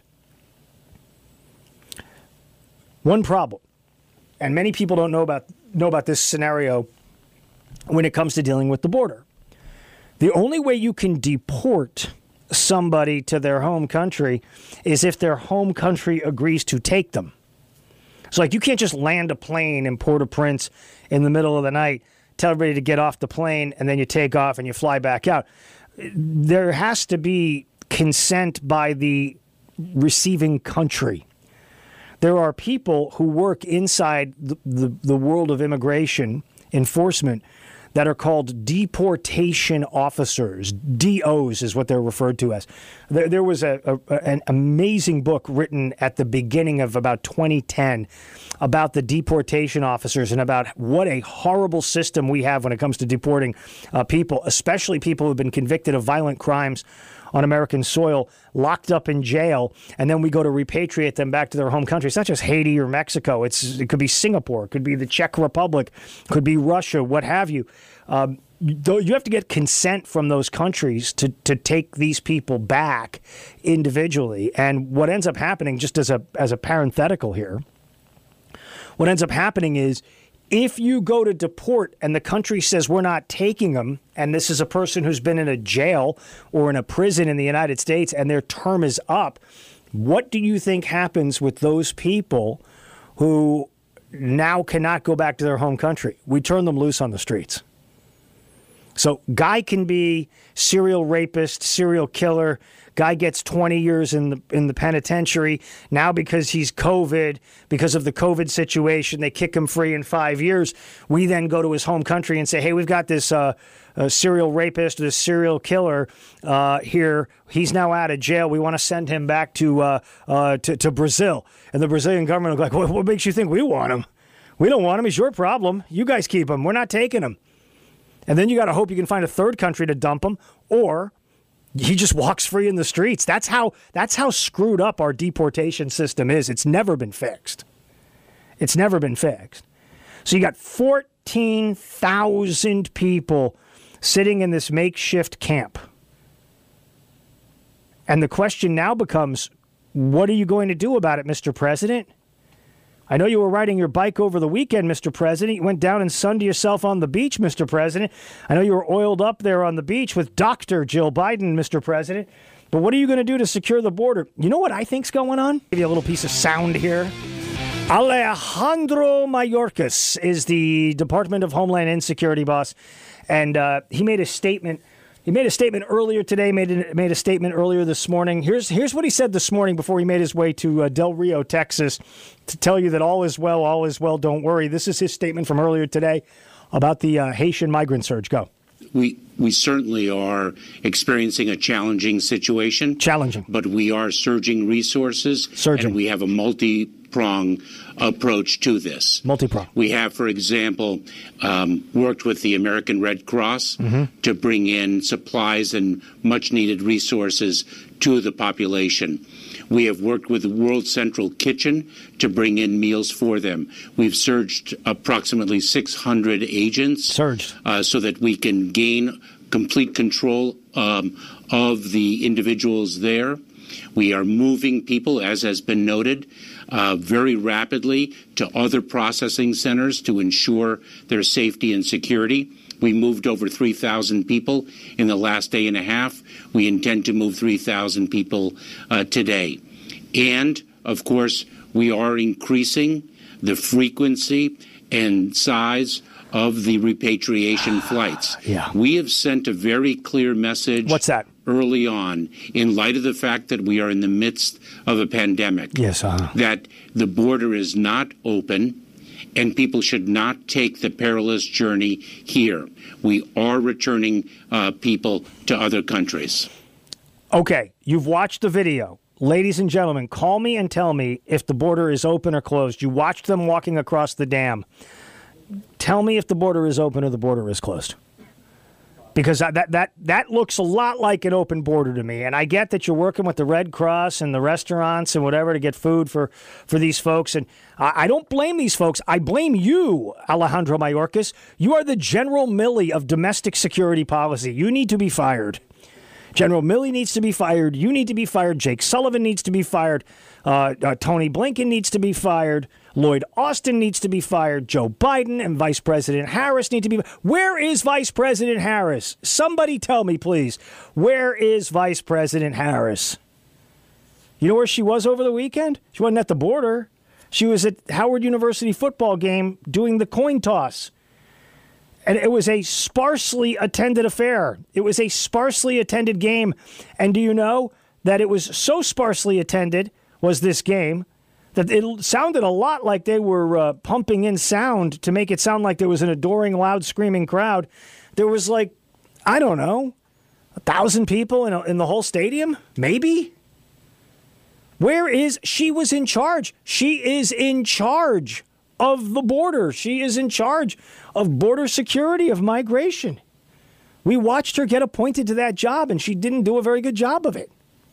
Speaker 1: One problem, and many people don't know about this scenario when it comes to dealing with the border. The only way you can deport somebody to their home country is if their home country agrees to take them. So, like, you can't just land a plane in Port-au-Prince in the middle of the night, tell everybody to get off the plane, and then you take off and you fly back out. There has to be consent by the receiving country. There are people who work inside the world of immigration enforcement that are called deportation officers. DOs is what they're referred to as. There was an amazing book written at the beginning of about 2010 about the deportation officers and about what a horrible system we have when it comes to deporting people, especially people who have been convicted of violent crimes on American soil, locked up in jail, and then we go to repatriate them back to their home country. It's not just Haiti or Mexico. It could be Singapore. It could be the Czech Republic. It could be Russia, what have you. You have to get consent from those countries to take these people back individually. And what ends up happening, just as a parenthetical here, what ends up happening is if you go to deport and the country says we're not taking them, and this is a person who's been in a jail or in a prison in the United States and their term is up, what do you think happens with those people who now cannot go back to their home country? We turn them loose on the streets. So guy can be serial rapist, serial killer. Guy gets 20 years in the penitentiary. Now because he's COVID, because of the COVID situation, they kick him free in 5 years. We then go to his home country and say, hey, we've got this serial rapist, this serial killer here. He's now out of jail. We want to send him back to Brazil. And the Brazilian government will be like, what makes you think we want him? We don't want him. It's your problem. You guys keep him. We're not taking him. And then you got to hope you can find a third country to dump him, or he just walks free in the streets. That's how screwed up our deportation system is. It's never been fixed. It's never been fixed. So you got 14,000 people sitting in this makeshift camp. And the question now becomes, what are you going to do about it, Mr. President? I know you were riding your bike over the weekend, Mr. President. You went down and sunned yourself on the beach, Mr. President. I know you were oiled up there on the beach with Dr. Jill Biden, Mr. President. But what are you going to do to secure the border? You know what I think's going on? Give you a little piece of sound here. Alejandro Mayorkas is the Department of Homeland Insecurity boss, and he made a statement. He made a statement earlier today, made a statement earlier this morning. Here's what he said this morning before he made his way to Del Rio, Texas, to tell you that all is well, don't worry. This is his statement from earlier today about the Haitian migrant surge. Go.
Speaker 4: We certainly are experiencing a challenging situation.
Speaker 1: Challenging.
Speaker 4: But we are surging resources.
Speaker 1: Surging.
Speaker 4: And we have a multi-pronged approach to this.
Speaker 1: Multi-pronged.
Speaker 4: We have, for example, worked with the American Red Cross to bring in supplies and much-needed resources to the population. We have worked with the World Central Kitchen to bring in meals for them. We've surged approximately 600 agents so that we can gain complete control of the individuals there. We are moving people, as has been noted, very rapidly to other processing centers to ensure their safety and security. We moved over 3,000 people in the last day and a half. We intend to move 3,000 people today. And, of course, we are increasing the frequency and size of the repatriation flights.
Speaker 1: Yeah.
Speaker 4: We have sent a very clear message.
Speaker 1: What's that?
Speaker 4: Early on, in light of the fact that we are in the midst of a pandemic,
Speaker 1: Yes,
Speaker 4: that the border is not open and people should not take the perilous journey here. We are returning people to other countries.
Speaker 1: Okay, you've watched the video. Ladies and gentlemen, call me and tell me if the border is open or closed. You watched them walking across the dam. Tell me if the border is open or the border is closed. Because that looks a lot like an open border to me. And I get that you're working with the Red Cross and the restaurants and whatever to get food for these folks. And I don't blame these folks. I blame you, Alejandro Mayorkas. You are the General Milley of domestic security policy. You need to be fired. General Milley needs to be fired. You need to be fired. Jake Sullivan needs to be fired. Tony Blinken needs to be fired. Lloyd Austin needs to be fired. Joe Biden and Vice President Harris need to be. Where is Vice President Harris? Somebody tell me, please. Where is Vice President Harris? You know where she was over the weekend? She wasn't at the border. She was at Howard University football game doing the coin toss. And it was a sparsely attended affair. It was a sparsely attended game. And do you know that it was so sparsely attended was this game that it sounded a lot like they were pumping in sound to make it sound like there was an adoring, loud, screaming crowd. There was like, I don't know, 1,000 people in the whole stadium? Maybe? Where is... She was in charge. She is in charge of the border. She is in charge of border security, of migration. We watched her get appointed to that job, and she didn't do a very good job of it.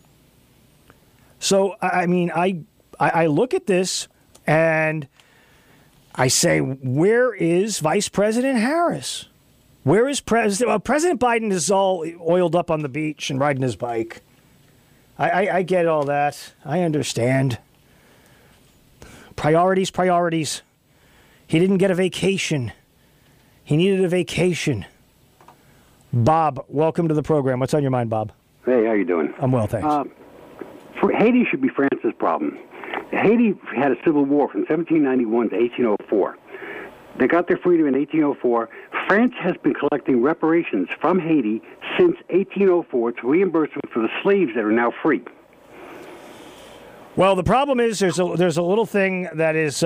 Speaker 1: So, I mean, I look at this, and I say, where is Vice President Harris? Where is President Biden is all oiled up on the beach and riding his bike. I get all that. I understand. Priorities. He didn't get a vacation. He needed a vacation. Bob, welcome to the program. What's on your mind, Bob?
Speaker 5: Hey, how you doing?
Speaker 1: I'm well, thanks.
Speaker 5: Haiti should be France's problem. Haiti had a civil war from 1791 to 1804. They got their freedom in 1804. France has been collecting reparations from Haiti since 1804 to reimburse them for the slaves that are now free.
Speaker 1: Well, the problem is there's a little thing that is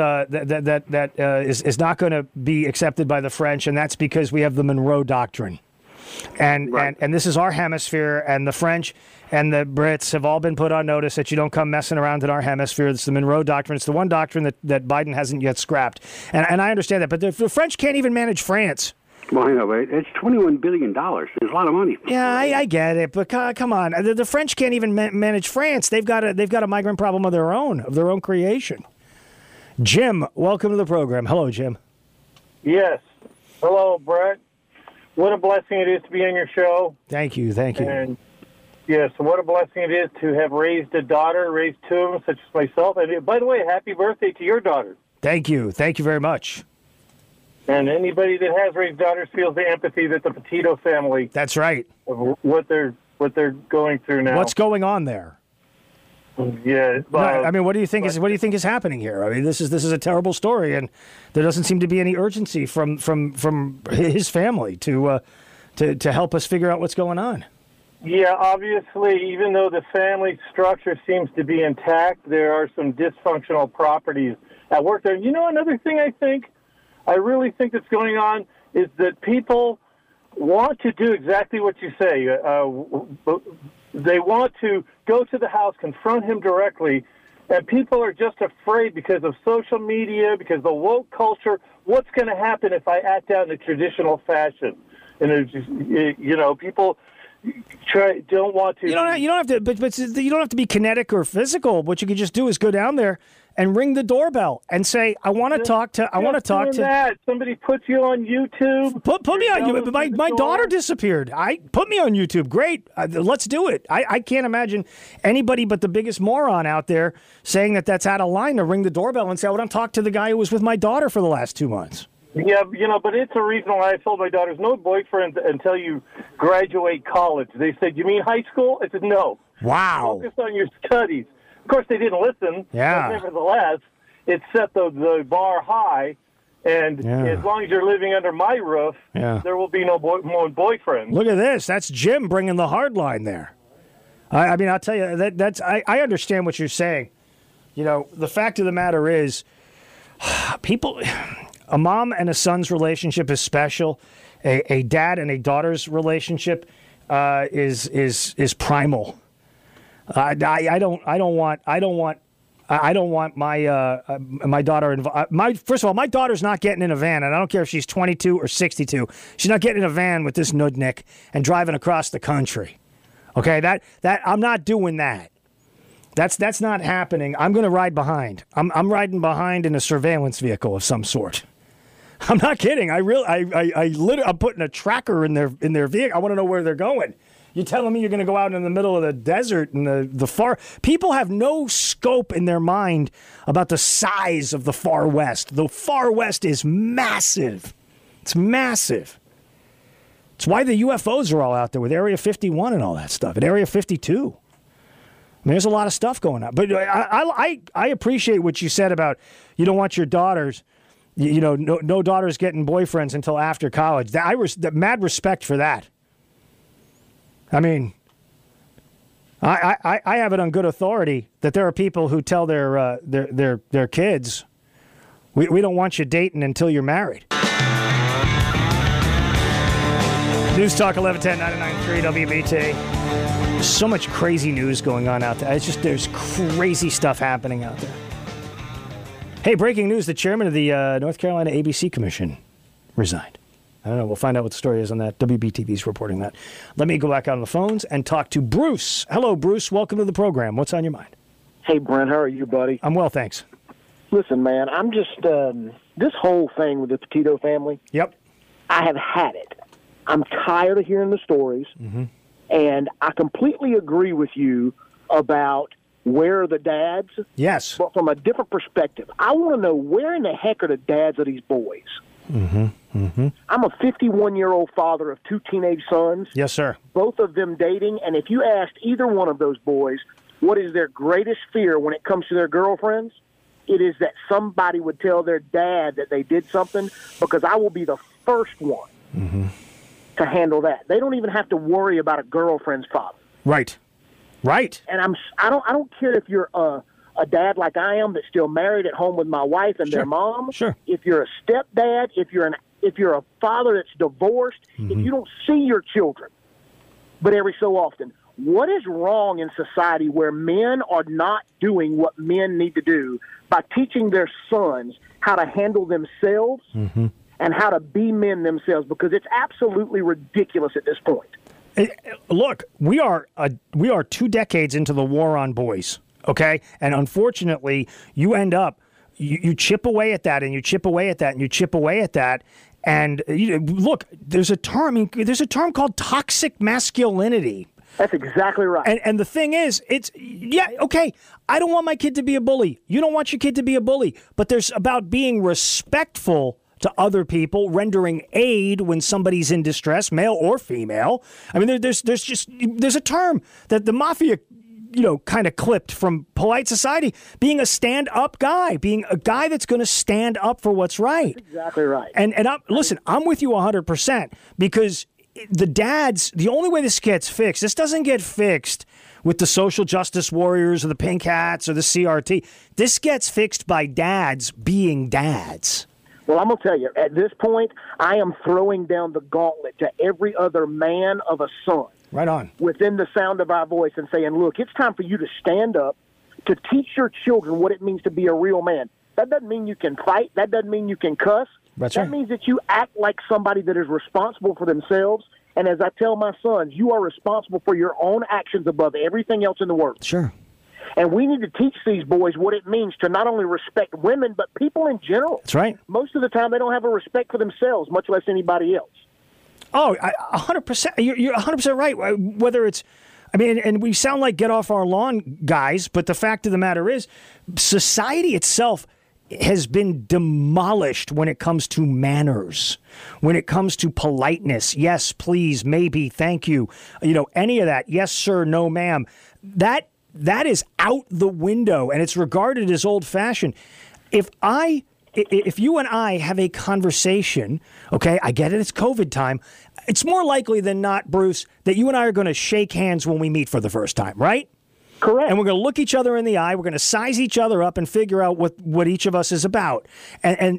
Speaker 1: is not going to be accepted by the French, and that's because we have the Monroe Doctrine, and this is our hemisphere, and the French and the Brits have all been put on notice that you don't come messing around in our hemisphere. It's the Monroe Doctrine. It's the one doctrine that Biden hasn't yet scrapped, and I understand that, but the French can't even manage France.
Speaker 5: Well, I know, but it's $21 billion. There's a lot of money.
Speaker 1: Yeah, I get it, but come on. The French can't even manage France. They've got a migrant problem of their own creation. Jim, welcome to the program. Hello, Jim.
Speaker 3: Yes. Hello, Brett. What a blessing it is to be on your show.
Speaker 1: Thank you.
Speaker 3: And yes, what a blessing it is to have raised two of them, such as myself. And by the way, happy birthday to your daughter.
Speaker 1: Thank you very much.
Speaker 3: And anybody that has raised daughters feels the empathy that the Petito family.
Speaker 1: That's right.
Speaker 3: Of what they're going through now.
Speaker 1: What's going on there?
Speaker 3: Yeah.
Speaker 1: I mean, what do you think is happening here? I mean, this is a terrible story, and there doesn't seem to be any urgency from his family to help us figure out what's going on.
Speaker 3: Yeah, obviously, even though the family structure seems to be intact, there are some dysfunctional properties at work there. You know, another thing I really think that's going on is that people want to do exactly what you say. They want to go to the house, confront him directly, and people are just afraid because of social media, because of the woke culture. What's going to happen if I act out in a traditional fashion? And it's just, people don't want to.
Speaker 1: You don't have to, but you don't have to be kinetic or physical. What you could just do is go down there and ring the doorbell and say, I want to talk to
Speaker 3: that. Somebody puts you on YouTube.
Speaker 1: Put me on YouTube. My daughter disappeared. Put me on YouTube. Great. Let's do it. I can't imagine anybody but the biggest moron out there saying that that's out of line to ring the doorbell and say, I want to talk to the guy who was with my daughter for the last 2 months.
Speaker 3: Yeah, but it's a reason why I told my daughters, no boyfriends until you graduate college. They said, you mean high school? I said, no.
Speaker 1: Wow.
Speaker 3: Focus on your studies. Of course, they didn't listen.
Speaker 1: Yeah.
Speaker 3: But nevertheless, it set the bar high, and as long as you're living under my roof, there will be no more boyfriends.
Speaker 1: Look at this. That's Jim bringing the hard line there. I mean, I'll tell you, I understand what you're saying. You know, the fact of the matter is, a mom and a son's relationship is special. A dad and a daughter's relationship is primal. I don't want my daughter involved. First of all, my daughter's not getting in a van, and I don't care if she's 22 or 62. She's not getting in a van with this nudnik and driving across the country. Okay, that I'm not doing that. That's not happening. I'm going to ride behind. I'm riding behind in a surveillance vehicle of some sort. I'm not kidding. I'm putting a tracker in their vehicle. I want to know where they're going. You're telling me you're going to go out in the middle of the desert and the far... People have no scope in their mind about the size of the Far West. The Far West is massive. It's massive. It's why the UFOs are all out there with Area 51 and all that stuff, and Area 52. I mean, there's a lot of stuff going on. But I appreciate what you said about you don't want your daughters... no daughters getting boyfriends until after college. Mad respect for that. I mean, I have it on good authority that there are people who tell their kids, we don't want you dating until you're married. News Talk 1110 99.3 WBT. There's so much crazy news going on out there. It's just there's crazy stuff happening out there. Hey, breaking news, the chairman of the North Carolina ABC Commission resigned. I don't know. We'll find out what the story is on that. WBTV's reporting that. Let me go back on the phones and talk to Bruce. Hello, Bruce. Welcome to the program. What's on your mind?
Speaker 6: Hey, Brent. How are you, buddy?
Speaker 1: I'm well, thanks.
Speaker 6: Listen, man, I'm just, this whole thing with the Petito family.
Speaker 1: Yep.
Speaker 6: I have had it. I'm tired of hearing the stories. Mm-hmm. And I completely agree with you about where are the dads.
Speaker 1: Yes.
Speaker 6: But from a different perspective, I want to know where in the heck are the dads of these boys?
Speaker 1: Mm-hmm. Mm-hmm.
Speaker 6: I'm a 51-year-old father of 2 teenage sons.
Speaker 1: Yes, sir.
Speaker 6: Both of them dating. And if you asked either one of those boys what is their greatest fear when it comes to their girlfriends, it is that somebody would tell their dad that they did something, because I will be the first one to handle that. They don't even have to worry about a girlfriend's father.
Speaker 1: Right. Right.
Speaker 6: And I don't care if you're a dad like I am that's still married at home with my wife and their mom.
Speaker 1: Sure.
Speaker 6: If you're a stepdad, if you're a father that's divorced, if you don't see your children, but every so often, what is wrong in society where men are not doing what men need to do by teaching their sons how to handle themselves and how to be men themselves? Because it's absolutely ridiculous at this point.
Speaker 1: Look, we are 2 decades into the war on boys, okay? And unfortunately, you end up, you chip away at that, and you chip away at that, and you chip away at that. And look, there's a term called toxic masculinity.
Speaker 6: That's exactly right.
Speaker 1: And the thing is, okay, I don't want my kid to be a bully. You don't want your kid to be a bully. But there's about being respectful to other people, rendering aid when somebody's in distress, male or female. I mean, there's a term that the mafia, kind of clipped from polite society, being a stand-up guy, being a guy that's going to stand up for what's right.
Speaker 6: That's exactly right.
Speaker 1: And listen, I'm with you 100%, because the dads, the only way this gets fixed, this doesn't get fixed with the social justice warriors or the pink hats or the CRT. This gets fixed by dads being dads.
Speaker 6: Well, I'm going to tell you, at this point, I am throwing down the gauntlet to every other man of a son.
Speaker 1: Right on.
Speaker 6: Within the sound of our voice, and saying, look, it's time for you to stand up to teach your children what it means to be a real man. That doesn't mean you can fight. That doesn't mean you can cuss. That means that you act like somebody that is responsible for themselves. And as I tell my sons, you are responsible for your own actions above everything else in the world.
Speaker 1: Sure.
Speaker 6: And we need to teach these boys what it means to not only respect women, but people in general.
Speaker 1: That's right.
Speaker 6: Most of the time, they don't have a respect for themselves, much less anybody else.
Speaker 1: Oh, 100%. You're 100% right. Whether it's, I mean, and we sound like get off our lawn guys, but the fact of the matter is, society itself has been demolished when it comes to manners, when it comes to politeness. Yes, please, maybe, thank you. Any of that. Yes, sir, no, ma'am. That is out the window, and it's regarded as old-fashioned. If you and I have a conversation, okay, I get it, it's COVID time, it's more likely than not, Bruce, that you and I are going to shake hands when we meet for the first time, right?
Speaker 6: Correct.
Speaker 1: And we're going to look each other in the eye. We're going to size each other up and figure out what each of us is about. And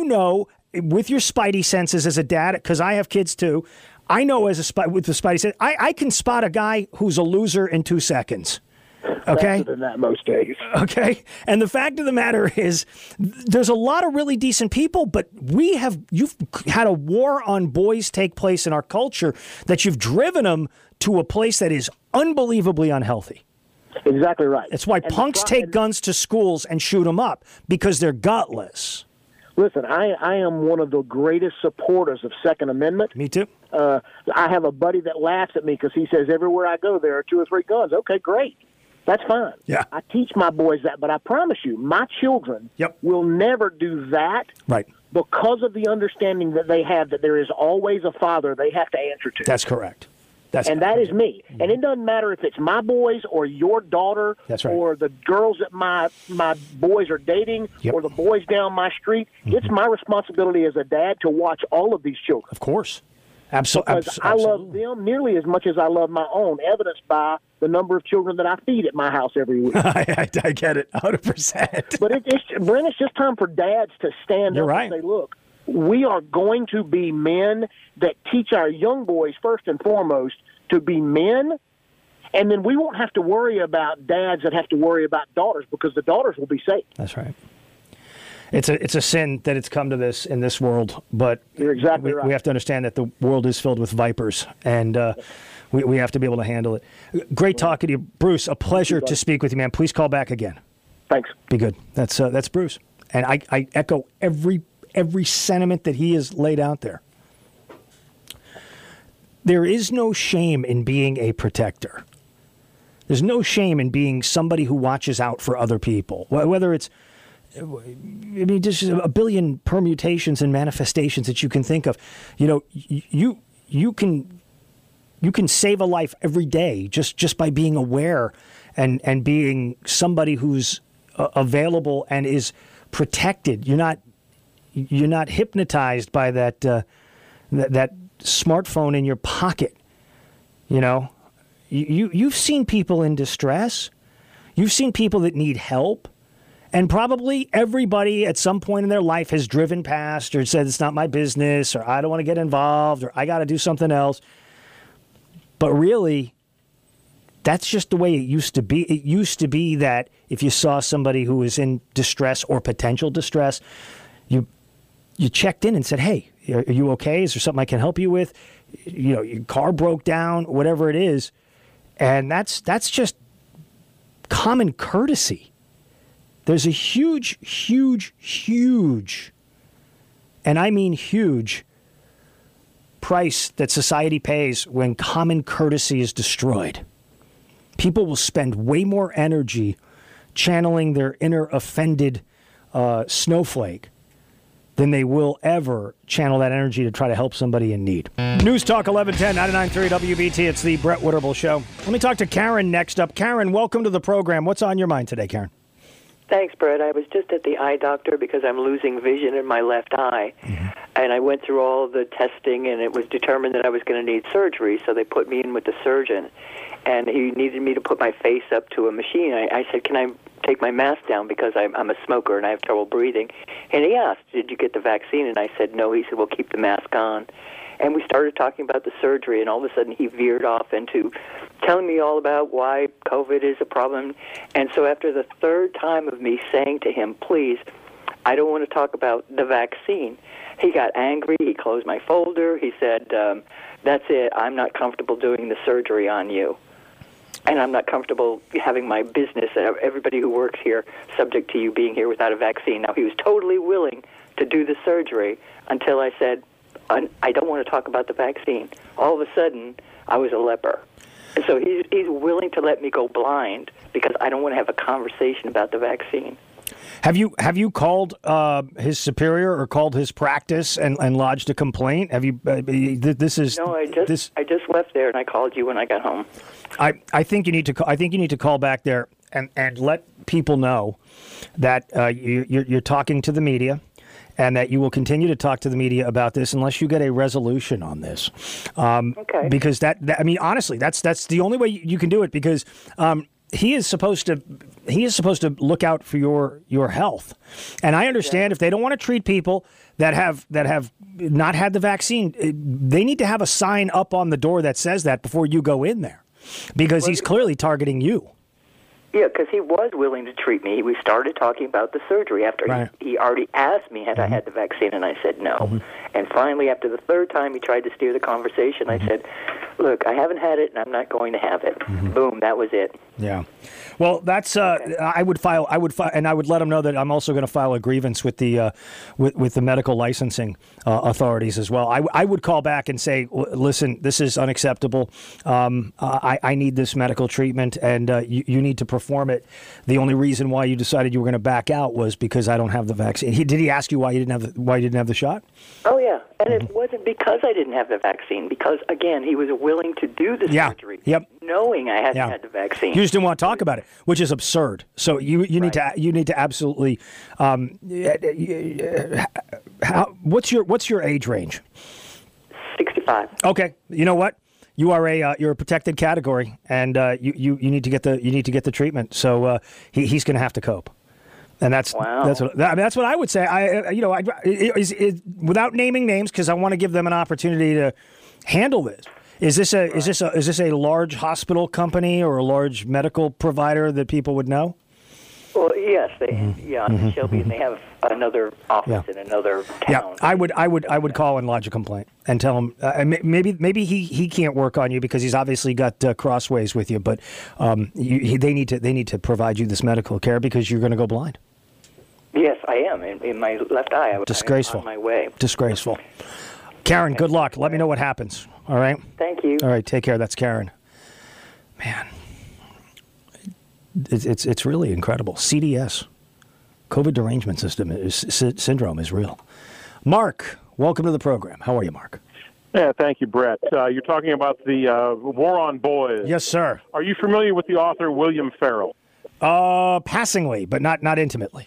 Speaker 1: with your spidey senses as a dad, because I have kids too, I know with the spidey sense, I can spot a guy who's a loser in 2 seconds. Okay?
Speaker 6: Faster than that most days.
Speaker 1: Okay? And the fact of the matter is, there's a lot of really decent people, but you've had a war on boys take place in our culture that you've driven them to a place that is unbelievably unhealthy.
Speaker 6: Exactly right.
Speaker 1: It's why punks take guns to schools and shoot them up, because they're gutless.
Speaker 6: Listen, I am one of the greatest supporters of Second Amendment.
Speaker 1: Me too.
Speaker 6: I have a buddy that laughs at me because he says, everywhere I go, there are 2 or 3 guns. Okay, great. That's fine.
Speaker 1: Yeah.
Speaker 6: I teach my boys that, but I promise you, my children will never do that.
Speaker 1: Right.
Speaker 6: Because of the understanding that they have that there is always a father they have to answer to.
Speaker 1: That's correct.
Speaker 6: That is me. Mm-hmm. And it doesn't matter if it's my boys or your daughter or the girls that my boys are dating or the boys down my street. Mm-hmm. It's my responsibility as a dad to watch all of these children.
Speaker 1: Of course. Absolutely.
Speaker 6: Because I love them nearly as much as I love my own, evidenced by the number of children that I feed at my house every week.
Speaker 1: I get it, 100%.
Speaker 6: But Brent, it's just time for dads to stand up and say, look, we are going to be men that teach our young boys, first and foremost, to be men, and then we won't have to worry about dads that have to worry about daughters, because the daughters will be safe.
Speaker 1: That's right. It's a sin that it's come to this in this world, but
Speaker 6: you're exactly right.
Speaker 1: We have to understand that the world is filled with vipers, and we have to be able to handle it. Great talking to you, Bruce. A pleasure to speak with you, man. Please call back again.
Speaker 6: Thanks.
Speaker 1: Be good. That's Bruce, and I echo every sentiment that he has laid out there. There is no shame in being a protector. There's no shame in being somebody who watches out for other people, whether it's, there's a billion permutations and manifestations that you can think of. You can save a life every day just by being aware and being somebody who's available and is protected. You're not hypnotized by that smartphone in your pocket. You've seen people in distress. You've seen people that need help. And probably everybody at some point in their life has driven past or said, it's not my business, or I don't want to get involved, or I got to do something else. But really, that's just the way it used to be. It used to be that if you saw somebody who was in distress or potential distress, you checked in and said, hey, are you okay? Is there something I can help you with? Your car broke down, whatever it is. And that's just common courtesy. There's a huge, and I mean huge, price that society pays when common courtesy is destroyed. People will spend way more energy channeling their inner offended snowflake than they will ever channel that energy to try to help somebody in need. News Talk 1110, 99.3 WBT. It's the Brett Winterble Show. Let me talk to Karen next up. Karen, welcome to the program. What's on your mind today, Karen?
Speaker 7: Thanks, Brett. I was just at the eye doctor because I'm losing vision in my left eye. Mm-hmm. And I went through all the testing, and it was determined that I was going to need surgery, so they put me in with the surgeon. And he needed me to put my face up to a machine. I said, can I take my mask down because I'm a smoker and I have trouble breathing? And he asked, did you get the vaccine? And I said, no. He said, well, keep the mask on. And we started talking about the surgery, and all of a sudden he veered off into telling me all about why COVID is a problem. And so after the third time of me saying to him, please, I don't want to talk about the vaccine, he got angry. He closed my folder. He said, that's it. I'm not comfortable doing the surgery on you. and I'm not comfortable having my business, everybody who works here, subject to you being here without a vaccine. Now, he was totally willing to do the surgery until I said, I don't want to talk about the vaccine. All of a sudden, I was a leper. And so he's willing to let me go blind because I don't want to have a conversation about the vaccine.
Speaker 1: Have you called his superior or called his practice and lodged a complaint? Have you? This is
Speaker 7: no. I just left there and I called you when I got home.
Speaker 1: I think you need to call back there and let people know that you're talking to the media. And that you will continue to talk to the media about this unless you get a resolution on this.
Speaker 7: Okay.
Speaker 1: Because that I mean, honestly, that's the only way you can do it. Because he is supposed to look out for your health. And I understand if they don't want to treat people that have not had the vaccine, they need to have a sign up on the door that says that before you go in there, because he's clearly targeting you.
Speaker 7: Yeah, because he was willing to treat me. We started talking about the surgery after he already asked me had I had the vaccine, and I said no. And finally, after the third time he tried to steer the conversation, I said, look, I haven't had it, and I'm not going to have it. Boom, that was it.
Speaker 1: Yeah. Well, that's I would file, and I would let them know that I'm also going to file a grievance with the with the medical licensing authorities as well. I would call back and say, listen, this is unacceptable. I need this medical treatment, and you need to perform it. The only reason why you decided you were going to back out was because I don't have the vaccine. Did he ask you why you didn't have the shot?
Speaker 7: Oh yeah, and it wasn't because I didn't have the vaccine. Because again, he was willing to do the surgery, knowing I hadn't had the vaccine.
Speaker 1: You just didn't want to talk about it, which is absurd. So you need to absolutely. What's your age range?
Speaker 7: 65.
Speaker 1: Okay, you know what? You are you're a protected category, and you need to get the treatment. So he's going to have to cope, and that's what I would say. Without naming names, because I want to give them an opportunity to handle this. Is this a large hospital company or a large medical provider that people would know?
Speaker 7: Well, yes, in Shelby, and they have another office in another town.
Speaker 1: Yeah, I would call and lodge a complaint and tell him maybe he can't work on you because he's obviously got crossways with you, but they need to provide you this medical care because you're going to go blind.
Speaker 7: Yes, I am in my left eye.
Speaker 1: Disgraceful.
Speaker 7: I'm on my way.
Speaker 1: Disgraceful. Karen, good luck. Let me know what happens. All right.
Speaker 7: Thank you.
Speaker 1: All right. Take care. That's Karen. Man. It's really incredible. CDS, COVID derangement syndrome is real. Mark, welcome to the program. How are you, Mark?
Speaker 8: Yeah, thank you, Brett. You're talking about the War on Boys.
Speaker 1: Yes, sir.
Speaker 8: Are you familiar with the author William Farrell?
Speaker 1: Passingly, but not intimately.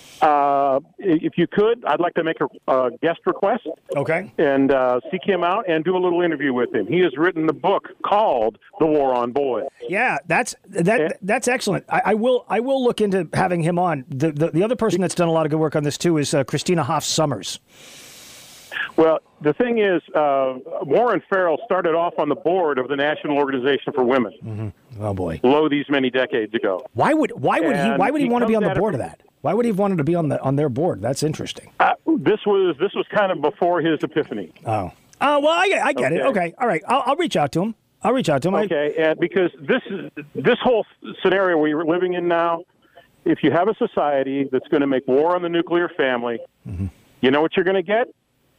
Speaker 8: If you could, I'd like to make a guest request.
Speaker 1: Okay.
Speaker 8: And seek him out and do a little interview with him. He has written a book called The War on Boys.
Speaker 1: Yeah, that's excellent. I will look into having him on. The other person that's done a lot of good work on this too is Christina Hoff Sommers.
Speaker 8: Well, the thing is, Warren Farrell started off on the board of the National Organization for Women.
Speaker 1: Mm-hmm. Oh boy,
Speaker 8: lo these many decades ago.
Speaker 1: Why would he want to be on the board of that? Why would he have wanted to be on their board? That's interesting.
Speaker 8: This was kind of before his epiphany.
Speaker 1: Oh, well, I get it. Okay, all right. I'll reach out to him.
Speaker 8: Okay, and because this whole scenario we're living in now, if you have a society that's going to make war on the nuclear family, you know what you're going to get?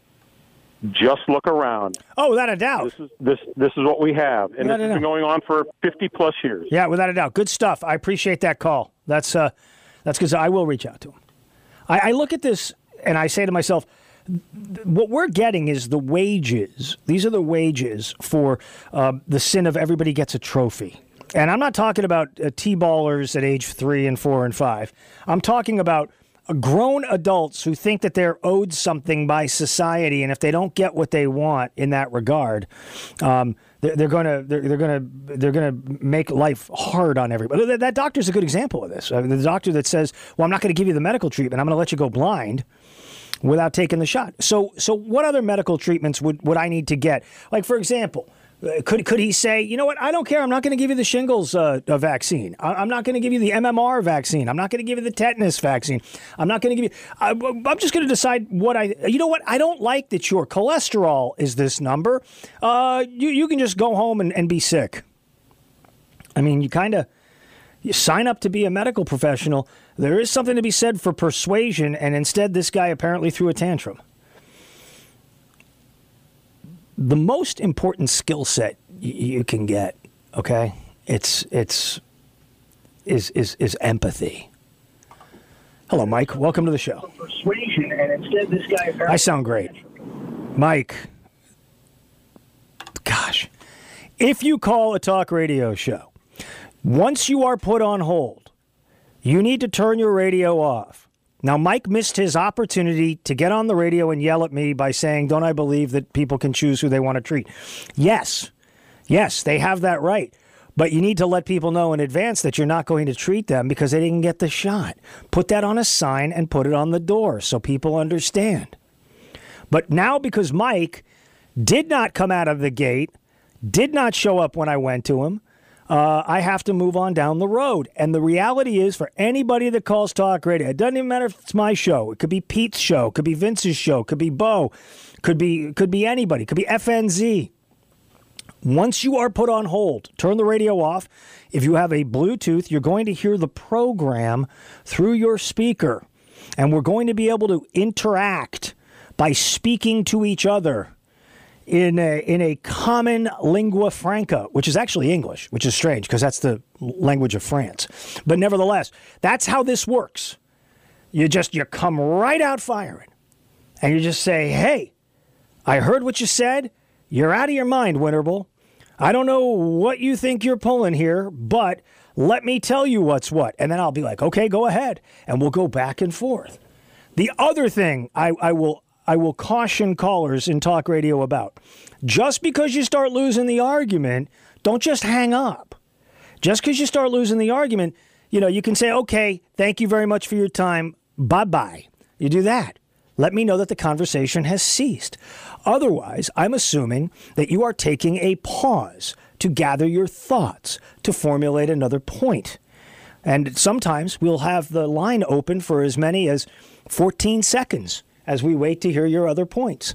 Speaker 8: Just look around.
Speaker 1: Oh, without a doubt.
Speaker 8: This is what we have, and this has been going on for 50+ years.
Speaker 1: Yeah, without a doubt. Good stuff. I appreciate that call. That's because I will reach out to him. I look at this and I say to myself, what we're getting is the wages. These are the wages for the sin of everybody gets a trophy. And I'm not talking about T-ballers at age 3 and 4 and 5. I'm talking about grown adults who think that they're owed something by society, and if they don't get what they want in that regard, they're gonna make life hard on everybody. That doctor's a good example of this. The doctor that says, "Well, I'm not going to give you the medical treatment. I'm going to let you go blind without taking the shot." So what other medical treatments would I need to get? Like, for example, could he say, you know what, I don't care, I'm not going to give you the shingles vaccine. I'm not going to give you the MMR vaccine. I'm not going to give you the tetanus vaccine. I'm not going to give you, I'm just going to decide you know what, I don't like that your cholesterol is this number. You can just go home and be sick. I mean, you sign up to be a medical professional. There is something to be said for persuasion, and instead this guy apparently threw a tantrum. The most important skill set you can get, okay, is empathy. Hello, Mike. Welcome to the show.
Speaker 9: Persuasion, and instead this guy.
Speaker 1: I sound great, Mike. Gosh, if you call a talk radio show, once you are put on hold, you need to turn your radio off. Now, Mike missed his opportunity to get on the radio and yell at me by saying, don't I believe that people can choose who they want to treat? Yes, they have that right. But you need to let people know in advance that you're not going to treat them because they didn't get the shot. Put that on a sign and put it on the door so people understand. But now, because Mike did not come out of the gate, did not show up when I went to him, I have to move on down the road. And the reality is, for anybody that calls talk radio, it doesn't even matter if it's my show. It could be Pete's show. It could be Vince's show. It could be Bo. Could be anybody. It could be FNZ. Once you are put on hold, turn the radio off. If you have a Bluetooth, you're going to hear the program through your speaker. And we're going to be able to interact by speaking to each other in a common lingua franca, which is actually English, which is strange because that's the language of France. But nevertheless, that's how this works. You come right out firing. And you just say, hey, I heard what you said. You're out of your mind, Winterble. I don't know what you think you're pulling here, but let me tell you what's what. And then I'll be like, okay, go ahead. And we'll go back and forth. The other thing I will caution callers in talk radio about, just because you start losing the argument, don't just hang up. Just because you start losing the argument, you can say, okay, thank you very much for your time. Bye-bye. You do that. Let me know that the conversation has ceased. Otherwise, I'm assuming that you are taking a pause to gather your thoughts, to formulate another point. And sometimes we'll have the line open for as many as 14 seconds as we wait to hear your other points.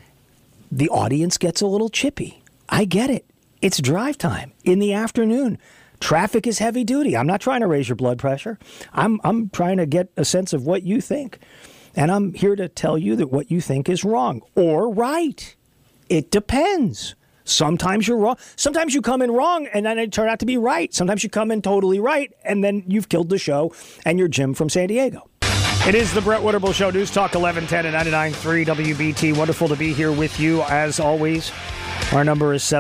Speaker 1: The audience gets a little chippy. I get it. It's drive time in the afternoon. Traffic is heavy duty. I'm not trying to raise your blood pressure. I'm trying to get a sense of what you think. And I'm here to tell you that what you think is wrong or right. It depends. Sometimes you're wrong. Sometimes you come in wrong and then it turned out to be right. Sometimes you come in totally right and then you've killed the show and you're Jim from San Diego. It is the Brett Winterble Show, News Talk 1110 and 99.3 WBT. Wonderful to be here with you as always. Our number is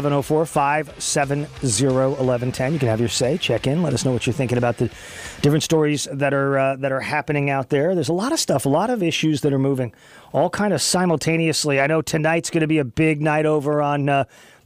Speaker 1: 704-570-1110. You can have your say. Check in. Let us know what you're thinking about the different stories that are happening out there. There's a lot of stuff, a lot of issues that are moving all kind of simultaneously. I know tonight's going to be a big night over on the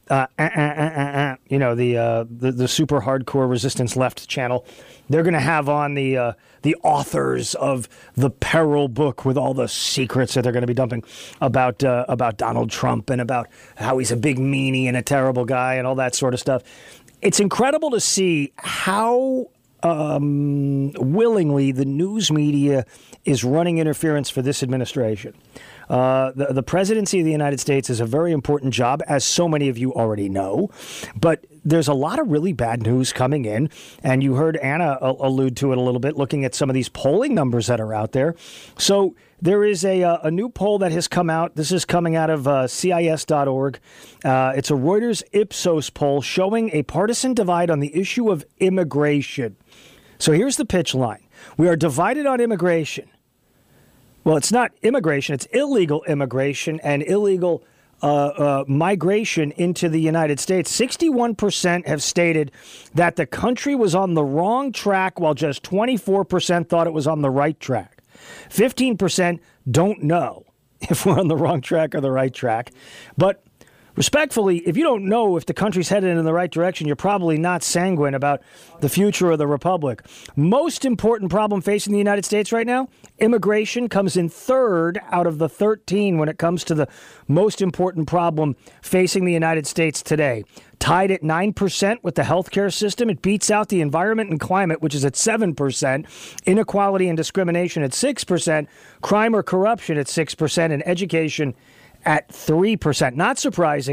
Speaker 1: super hardcore Resistance Left channel. They're going to have on the authors of the Peril book with all the secrets that they're going to be dumping about Donald Trump and about how he's a big meanie and a terrible guy and all that sort of stuff. It's incredible to see how willingly the news media is running interference for this administration. The presidency of the United States is a very important job, as so many of you already know. But there's a lot of really bad news coming in. And you heard Anna allude to it a little bit, looking at some of these polling numbers that are out there. So there is a new poll that has come out. This is coming out of CIS.org. It's a Reuters Ipsos poll showing a partisan divide on the issue of immigration. So here's the pitch line. We are divided on immigration. Well, it's not immigration. It's illegal immigration and illegal migration into the United States. 61% have stated that the country was on the wrong track, while just 24% thought it was on the right track. 15% don't know if we're on the wrong track or the right track. But respectfully, if you don't know if the country's headed in the right direction, you're probably not sanguine about the future of the republic. Most important problem facing the United States right now, immigration comes in third out of the 13 when it comes to the most important problem facing the United States today. Tied at 9% with the healthcare system, it beats out the environment and climate, which is at 7%, inequality and discrimination at 6%, crime or corruption at 6%, and education at 3%. Not surprising,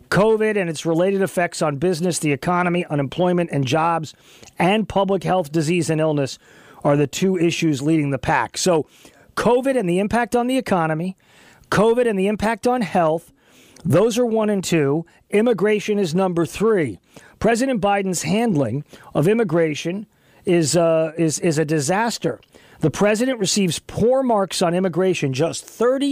Speaker 1: COVID and its related effects on business, the economy, unemployment and jobs, and public health, disease, and illness are the two issues leading the pack. So COVID and the impact on the economy, COVID and the impact on health, those are 1 and 2. Immigration is number 3. President Biden's handling of immigration is a disaster. The president receives poor marks on immigration. Just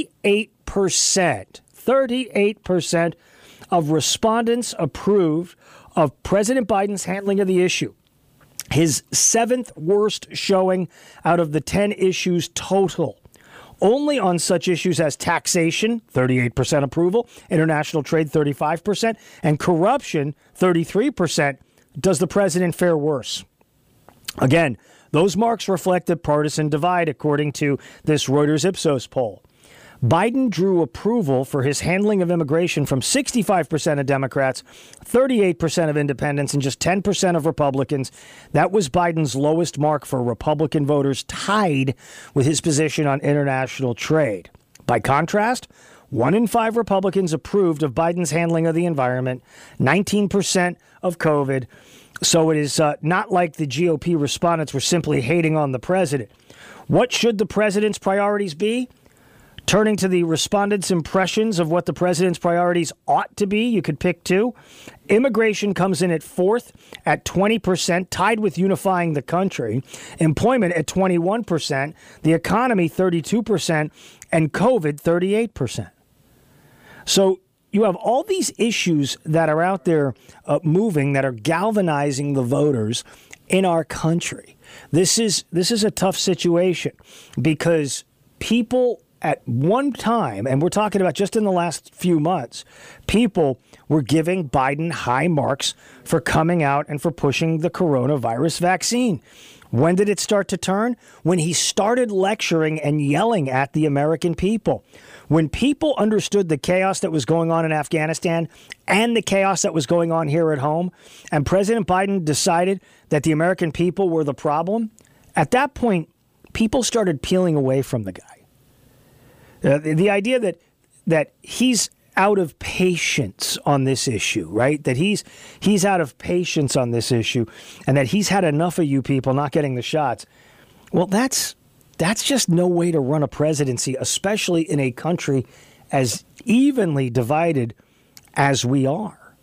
Speaker 1: 38% of respondents approved of President Biden's handling of the issue. His 7th worst showing out of the 10 issues total. Only on such issues as taxation, 38% approval, international trade, 35%, and corruption, 33%, does the president fare worse. Again, those marks reflect a partisan divide, according to this Reuters Ipsos poll. Biden drew approval for his handling of immigration from 65% of Democrats, 38% of independents, and just 10% of Republicans. That was Biden's lowest mark for Republican voters, tied with his position on international trade. By contrast, 1 in 5 Republicans approved of Biden's handling of the environment, 19% of COVID. So it is not like the GOP respondents were simply hating on the president. What should the president's priorities be? Turning to the respondents' impressions of what the president's priorities ought to be, you could pick 2. Immigration comes in at 4th at 20%, tied with unifying the country. Employment at 21%, the economy 32%, and COVID 38%. So you have all these issues that are out there moving, that are galvanizing the voters in our country. This is a tough situation because people at one time, and we're talking about just in the last few months, people were giving Biden high marks for coming out and for pushing the coronavirus vaccine. When did it start to turn? When he started lecturing and yelling at the American people. When people understood the chaos that was going on in Afghanistan and the chaos that was going on here at home, and President Biden decided that the American people were the problem, at that point, people started peeling away from the guy. The idea that he's out of patience on this issue, right? That he's out of patience on this issue, and that he's had enough of you people not getting the shots. Well, that's just no way to run a presidency, especially in a country as evenly divided as we are.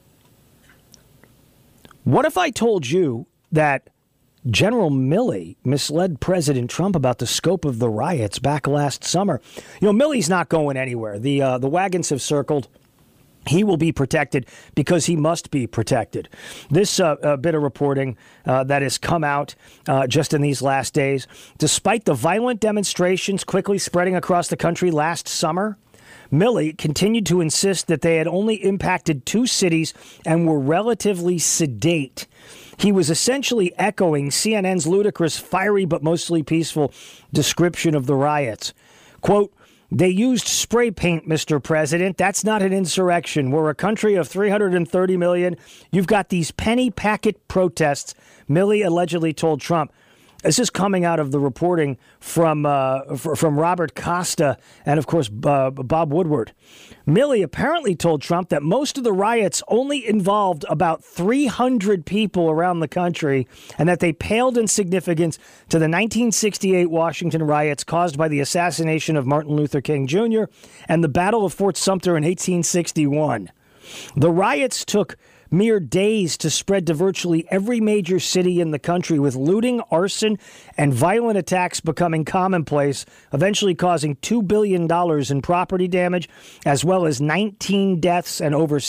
Speaker 1: What if I told you that General Milley misled President Trump about the scope of the riots back last summer? You know, Milley's not going anywhere. The wagons have circled. He will be protected because he must be protected. This bit of reporting that has come out just in these last days, despite the violent demonstrations quickly spreading across the country last summer, Milley continued to insist that they had only impacted 2 cities and were relatively sedate. He was essentially echoing CNN's ludicrous, fiery, but mostly peaceful description of the riots. Quote, "They used spray paint, Mr. President. That's not an insurrection. We're a country of 330 million. You've got these penny packet protests," Milley allegedly told Trump. This is coming out of the reporting from Robert Costa and, of course, Bob Woodward. Milley apparently told Trump that most of the riots only involved about 300 people around the country and that they paled in significance to the 1968 Washington riots caused by the assassination of Martin Luther King Jr. and the Battle of Fort Sumter in 1861. The riots took mere days to spread to virtually every major city in the country, with looting, arson, and violent attacks becoming commonplace, eventually causing $2 billion in property damage, as well as 19 deaths and over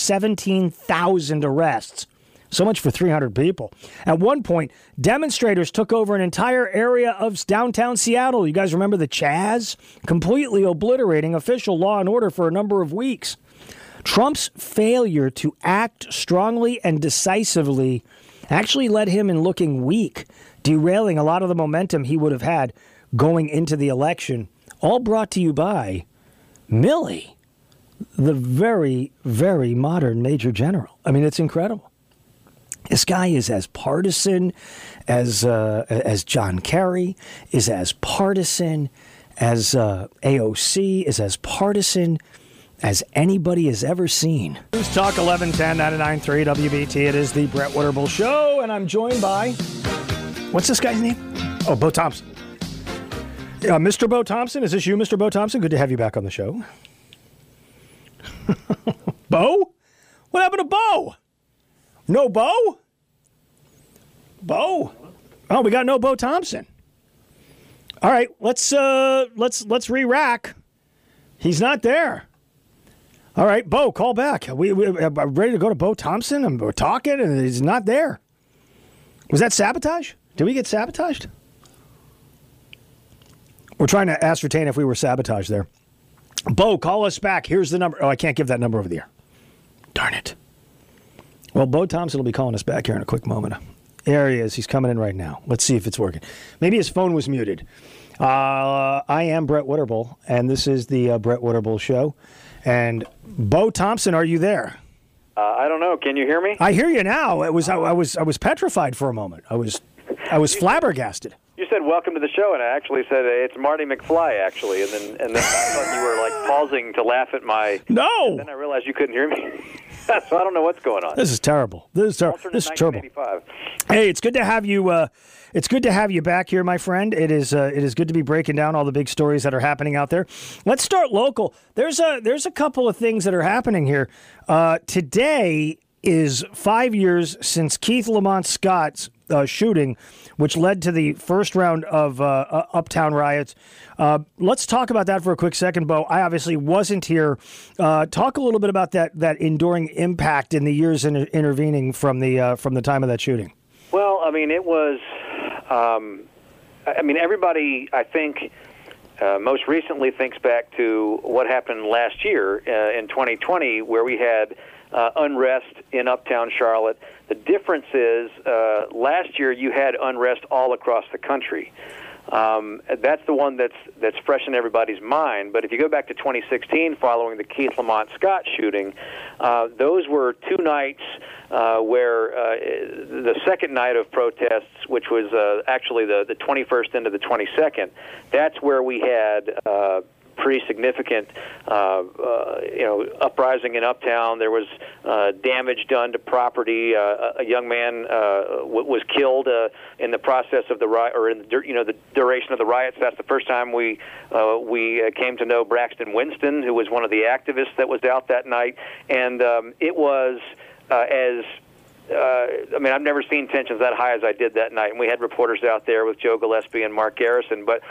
Speaker 1: 17,000 arrests. So much for 300 people. At one point, demonstrators took over an entire area of downtown Seattle. You guys remember the Chaz? Completely obliterating official law and order for a number of weeks. Trump's failure to act strongly and decisively actually led him in looking weak, derailing a lot of the momentum he would have had going into the election. All brought to you by Milley, the very, very modern Major General. I mean, it's incredible. This guy is as partisan as John Kerry, is as partisan as AOC, is as partisan as anybody has ever seen. News Talk 1110 99.3 WBT. It is the Brett Winterble Show, and I'm joined by, what's this guy's name? Oh, Bo Thompson. Mr. Bo Thompson, is this you, Mr. Bo Thompson? Good to have you back on the show. Bo? What happened to Bo? No Bo? Bo? Oh, we got no Bo Thompson. All right, let's re-rack. He's not there. All right, Bo, call back. We are ready to go to Bo Thompson, and we're talking, and he's not there. Was that sabotage? Did we get sabotaged? We're trying to ascertain if we were sabotaged there. Bo, call us back. Here's the number. Oh, I can't give that number over the air. Darn it. Well, Bo Thompson will be calling us back here in a quick moment. There he is. He's coming in right now. Let's see if it's working. Maybe his phone was muted. I am Brett Winterble, and this is the Brett Winterble Show. And Bo Thompson, are you there?
Speaker 10: I don't know. Can you hear me?
Speaker 1: I hear you now. I was petrified for a moment. I was flabbergasted.
Speaker 10: You said welcome to the show, and I actually said it's Marty McFly, actually, and then I thought you were like pausing to laugh at my.
Speaker 1: No.
Speaker 10: And then I realized you couldn't hear me. So I don't know what's going on.
Speaker 1: This is terrible. This is terrible. Hey, it's good to have you. It's good to have you back here, my friend. It is good to be breaking down all the big stories that are happening out there. Let's start local. There's a couple of things that are happening here. Today is 5 years since Keith Lamont Scott's shooting, which led to the first round of Uptown riots. Let's talk about that for a quick second, Bo. I obviously wasn't here. Talk a little bit about that enduring impact in the years intervening from the time of that shooting.
Speaker 10: Well, I mean, it was. Everybody, I think, most recently thinks back to what happened last year in 2020, where we had unrest in Uptown Charlotte. The difference is last year you had unrest all across the country. That's the one that's fresh in everybody's mind. But if you go back to 2016, following the Keith Lamont Scott shooting, those were two nights where the second night of protests, which was actually the 21st into the 22nd, that's where we had pretty significant, uprising in Uptown. There was damage done to property. A young man was killed in the process of the riot, or in the duration of the riots. That's the first time we came to know Braxton Winston, who was one of the activists that was out that night, and it was I've never seen tensions that high as I did that night, and we had reporters out there with Joe Gillespie and Mark Garrison, but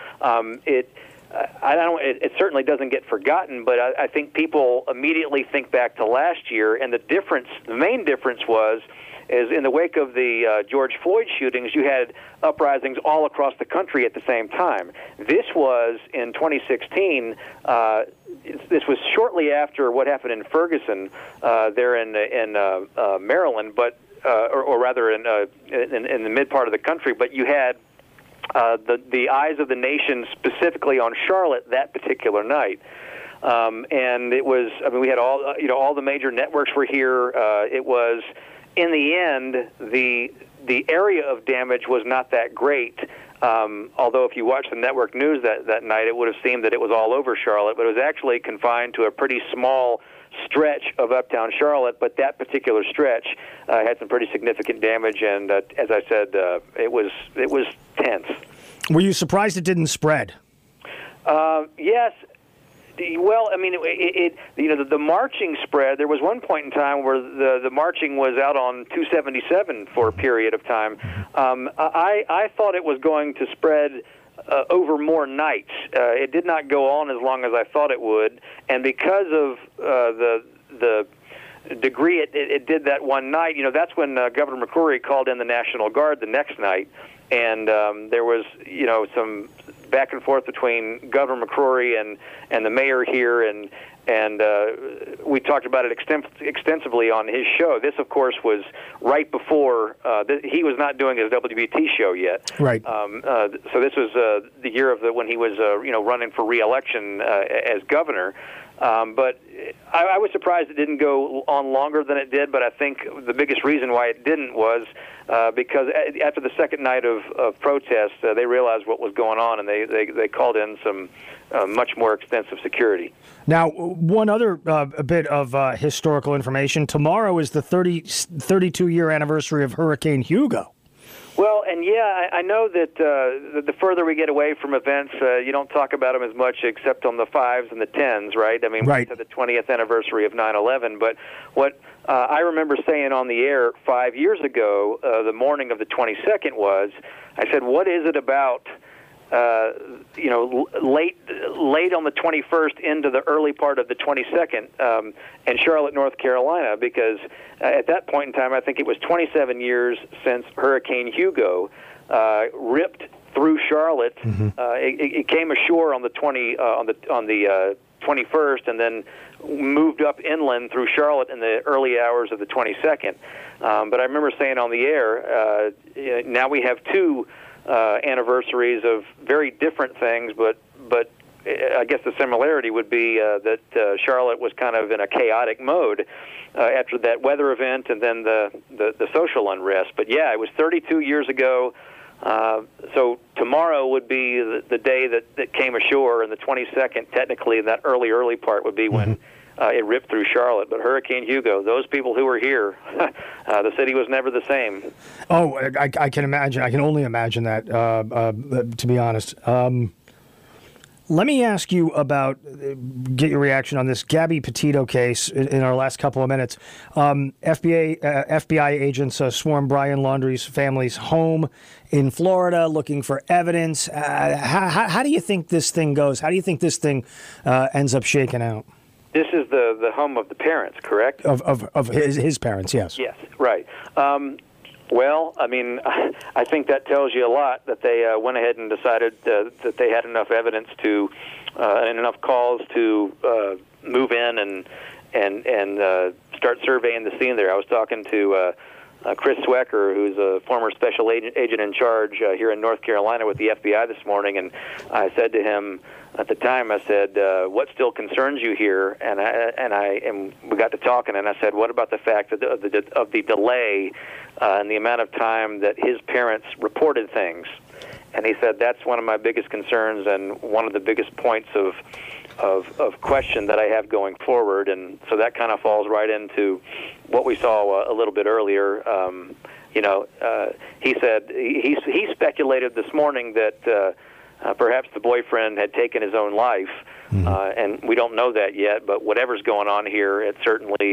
Speaker 10: it certainly doesn't get forgotten, but I think people immediately think back to last year, and the main difference is in the wake of the George Floyd shootings, you had uprisings all across the country at the same time. This was in 2016. This was shortly after what happened in Ferguson, there in Maryland, but or rather in the mid part of the country. But you had the eyes of the nation specifically on Charlotte that particular night. And it was, we had all the major networks were here. It was, in the end, the area of damage was not that great. Although if you watched the network news that night, it would have seemed that it was all over Charlotte, but it was actually confined to a pretty small stretch of Uptown Charlotte. But that particular stretch had some pretty significant damage, and as I said, it was tense.
Speaker 1: Were you surprised it didn't spread?
Speaker 10: Yes. Well, the marching spread. There was one point in time where the marching was out on 277 for a period of time. I thought it was going to spread over more nights. It did not go on as long as I thought it would, and because of the degree it did that one night, that's when Governor McCrory called in the National Guard the next night, and there was some back and forth between Governor McCrory and the mayor here, and we talked about it extensively on his show. This, of course, was right before he was not doing his WBT show yet.
Speaker 1: Right.
Speaker 10: So this was the year of when he was running for re-election as governor. But I was surprised it didn't go on longer than it did, but I think the biggest reason why it didn't was because after the second night of protests, they realized what was going on, and they called in some much more extensive security.
Speaker 1: Now, one other bit of historical information. Tomorrow is the 32-year anniversary of Hurricane Hugo.
Speaker 10: Well, and I know that the further we get away from events, you don't talk about them as much except on the 5s and the 10s, right? I mean,
Speaker 1: right.
Speaker 10: We said the 20th anniversary of 9/11, but what I remember saying on the air 5 years ago, the morning of the 22nd was, I said, what is it about, late on the 21st into the early part of the 22nd in Charlotte, North Carolina, because at that point in time, I think it was 27 years since Hurricane Hugo ripped through Charlotte. Mm-hmm. It came ashore on the 21st, and then moved up inland through Charlotte in the early hours of the 22nd. But I remember saying on the air, now we have two anniversaries of very different things, but I guess the similarity would be that Charlotte was kind of in a chaotic mode after that weather event and then the social unrest. But yeah, it was 32 years ago. So tomorrow would be the day that came ashore, and the 22nd, technically, that early part would be when it ripped through Charlotte. But Hurricane Hugo, those people who were here, the city was never the same.
Speaker 1: Oh, I can imagine. I can only imagine that, to be honest. Let me ask you about, get your reaction on this Gabby Petito case in our last couple of minutes. FBI agents swarmed Brian Laundrie's family's home in Florida looking for evidence. How do you think this thing goes? How do you think this thing ends up shaking out?
Speaker 10: This is the home of the parents, correct?
Speaker 1: Of his parents, yes.
Speaker 10: Yes, right. Well, I mean, I think that tells you a lot that they went ahead and decided that they had enough evidence to and enough calls to move in and start surveying the scene there. I was talking to Chris Swecker, who's a former special agent in charge here in North Carolina with the FBI this morning, and I said to him at the time, I said, "What still concerns you here?" And we got to talking, and I said, "What about the fact of the delay and the amount of time that his parents reported things?" And he said, "That's one of my biggest concerns and one of the biggest points of question that I have going forward." And so that kind of falls right into what we saw a little bit earlier. He said he speculated this morning that perhaps the boyfriend had taken his own life, and we don't know that yet. But whatever's going on here, it certainly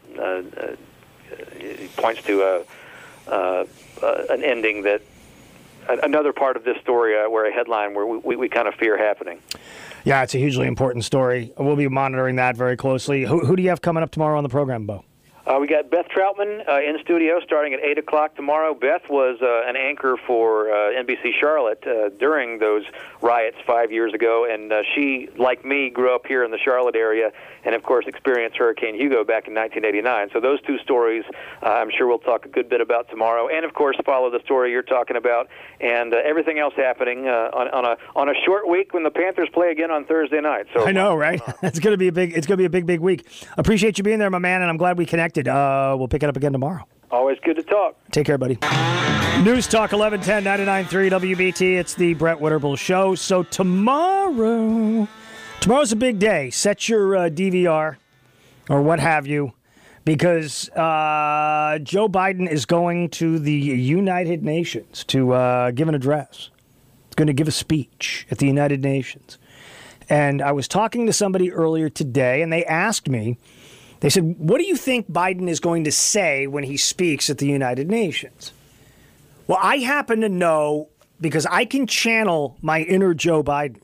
Speaker 10: points to an ending that another part of this story where a headline where we kind of fear happening.
Speaker 1: Yeah, it's a hugely important story. We'll be monitoring that very closely. Who do you have coming up tomorrow on the program, Bo?
Speaker 10: We got Beth Troutman in studio starting at 8 o'clock tomorrow. Beth was an anchor for NBC Charlotte during those riots 5 years ago, and she, like me, grew up here in the Charlotte area and, of course, experienced Hurricane Hugo back in 1989. So those two stories I'm sure we'll talk a good bit about tomorrow, and, of course, follow the story you're talking about and everything else happening on a short week when the Panthers play again on Thursday night. So
Speaker 1: I know, right? It's going to be a big week. Appreciate you being there, my man, and I'm glad we connected. We'll pick it up again tomorrow.
Speaker 10: Always good to talk.
Speaker 1: Take care, buddy. News Talk 1110 99.3 WBT. It's the Brett Winterble Show. So tomorrow's a big day. Set your DVR or what have you, because Joe Biden is going to the United Nations to give an address. He's going to give a speech at the United Nations. And I was talking to somebody earlier today, and they asked me, they said, what do you think Biden is going to say when he speaks at the United Nations? Well, I happen to know, because I can channel my inner Joe Biden.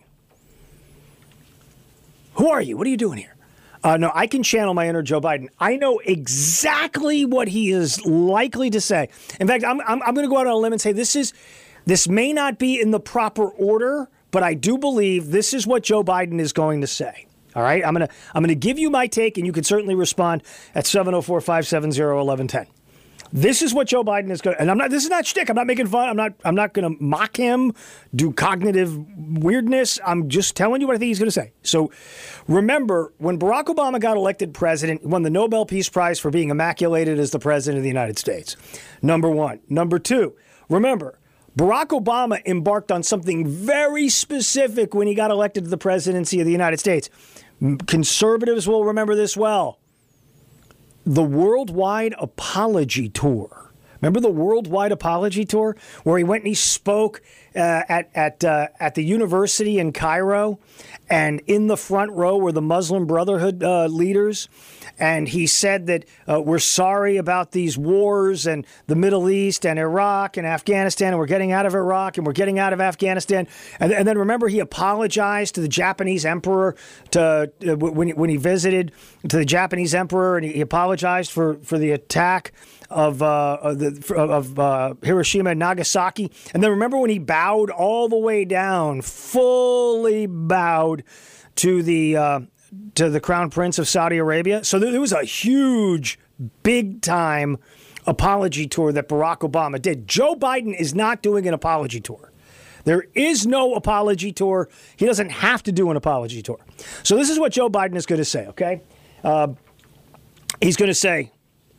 Speaker 1: Who are you? What are you doing here? No, I can channel my inner Joe Biden. I know exactly what he is likely to say. In fact, I'm going to go out on a limb and say this may not be in the proper order, but I do believe this is what Joe Biden is going to say. All right, I'm gonna give you my take, and you can certainly respond at 704-570-1110. This is what Joe Biden is going to, and I'm not, this is not shtick. I'm not making fun. I'm not going to mock him, do cognitive weirdness. I'm just telling you what I think he's going to say. So remember, when Barack Obama got elected president, he won the Nobel Peace Prize for being immaculated as the president of the United States. Number one. Number two, remember, Barack Obama embarked on something very specific when he got elected to the presidency of the United States. Conservatives will remember this well. The Worldwide Apology Tour. Remember the Worldwide Apology Tour, where he went and he spoke at the university in Cairo, and in the front row were the Muslim Brotherhood leaders, and he said that we're sorry about these wars and the Middle East and Iraq and Afghanistan, and we're getting out of Iraq and we're getting out of Afghanistan, and then remember he apologized to the Japanese emperor when he visited, to the Japanese emperor, and he apologized for the attack of Hiroshima and Nagasaki. And then remember when he bowed all the way down, fully bowed to the Crown Prince of Saudi Arabia. So there was a huge, big time apology tour that Barack Obama did. Joe Biden is not doing an apology tour. There is no apology tour. He doesn't have to do an apology tour. So this is what Joe Biden is going to say, okay? He's going to say,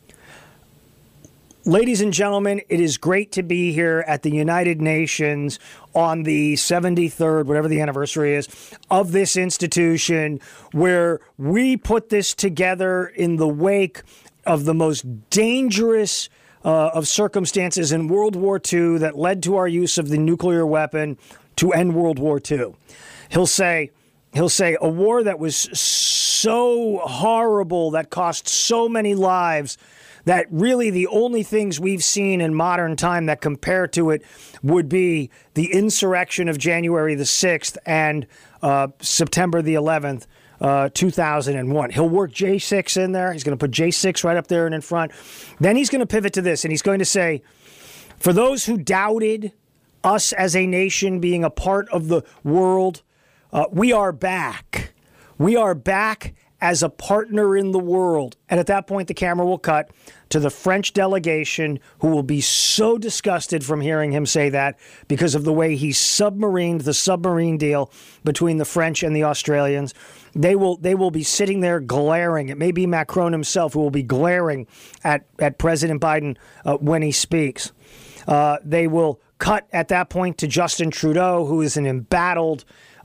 Speaker 1: ladies and gentlemen, it is great to be here at the United Nations on the 73rd, whatever the anniversary is, of this institution, where we put this together in the wake of the most dangerous of circumstances in World War II that led to our use of the nuclear weapon to end World War II. He'll say a war that was so horrible, that cost so many lives, that really the only things we've seen in modern time that compare to it would be the insurrection of January the 6th and September the 11th, 2001. He'll work J6 in there. He's going to put J6 right up there and in front. Then he's going to pivot to this, and he's going to say, for those who doubted us as a nation being a part of the world, we are back. We are back as a partner in the world. And at that point, the camera will cut to the French delegation, who will be so disgusted from hearing him say that because of the way he submarined the submarine deal between the French and the Australians. They will be sitting there glaring. It may be Macron himself who will be glaring at President Biden when he speaks. They will cut at that point to Justin Trudeau, who is an embattled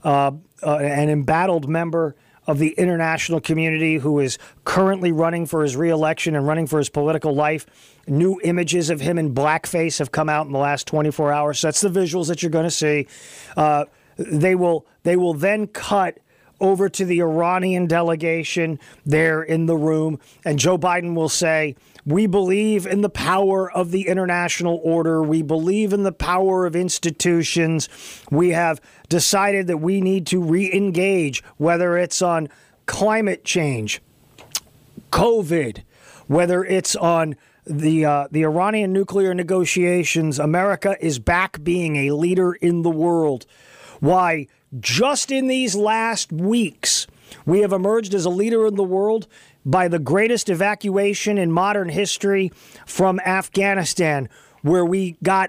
Speaker 1: member of the international community, who is currently running for his re-election and running for his political life. New images of him in blackface have come out in the last 24 hours. So that's the visuals that you're going to see. They will then cut over to the Iranian delegation there in the room, and Joe Biden will say, we believe in the power of the international order. We believe in the power of institutions. We have decided that we need to re-engage, whether it's on climate change, COVID, whether it's on the Iranian nuclear negotiations. America is back being a leader in the world. Why, just in these last weeks, we have emerged as a leader in the world by the greatest evacuation in modern history from Afghanistan, where we got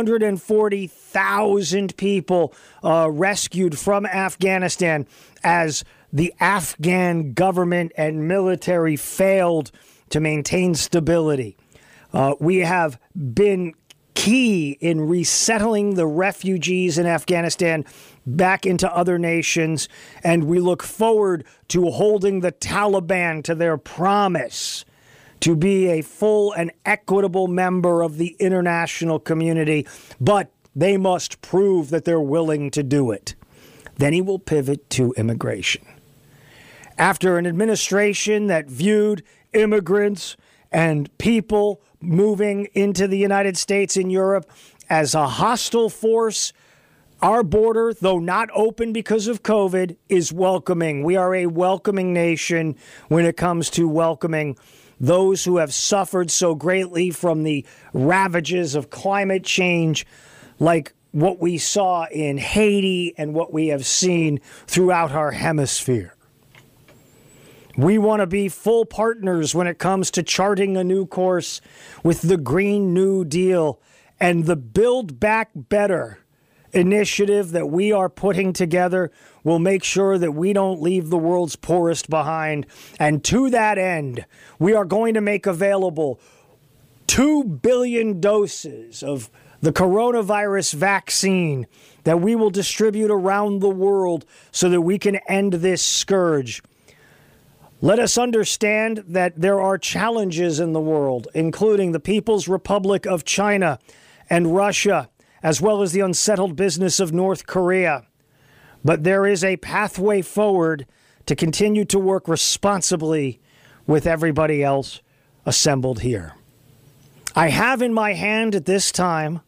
Speaker 1: 140,000 people rescued from Afghanistan as the Afghan government and military failed to maintain stability. We have been key in resettling the refugees in Afghanistan back into other nations, and we look forward to holding the Taliban to their promise to be a full and equitable member of the international community, but they must prove that they're willing to do it. Then he will pivot to immigration. After an administration that viewed immigrants and people moving into the United States and Europe as a hostile force, our border, though not open because of COVID, is welcoming. We are a welcoming nation when it comes to welcoming those who have suffered so greatly from the ravages of climate change, like what we saw in Haiti and what we have seen throughout our hemisphere. We want to be full partners when it comes to charting a new course with the Green New Deal and the Build Back Better initiative that we are putting together will make sure that we don't leave the world's poorest behind. And to that end, we are going to make available 2 billion doses of the coronavirus vaccine that we will distribute around the world so that we can end this scourge. Let us understand that there are challenges in the world, including the People's Republic of China and Russia, as well as the unsettled business of North Korea. But there is a pathway forward to continue to work responsibly with everybody else assembled here. I have in my hand at this time,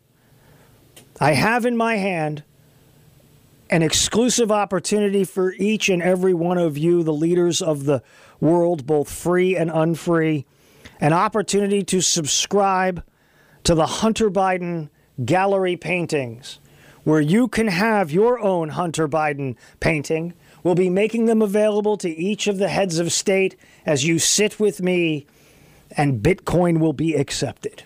Speaker 1: an exclusive opportunity for each and every one of you, the leaders of the world, both free and unfree, an opportunity to subscribe to the Hunter Biden Gallery paintings, where you can have your own Hunter Biden painting. We'll be making them available to each of the heads of state as you sit with me, and Bitcoin will be accepted.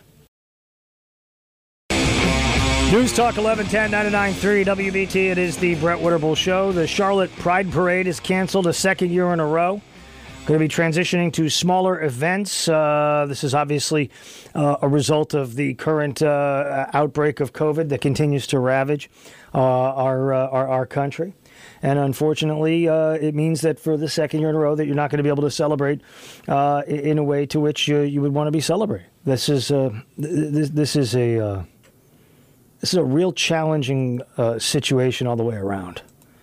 Speaker 1: News Talk 1110 99.3 WBT. It is the Brett Winterble Show. The Charlotte Pride Parade is canceled a second year in a row. Going to be transitioning to smaller events. This is obviously a result of the current outbreak of COVID that continues to ravage our country. And unfortunately, it means that for the second year in a row that you're not going to be able to celebrate in a way to which you would want to be celebrating. This is a real challenging situation all the way around.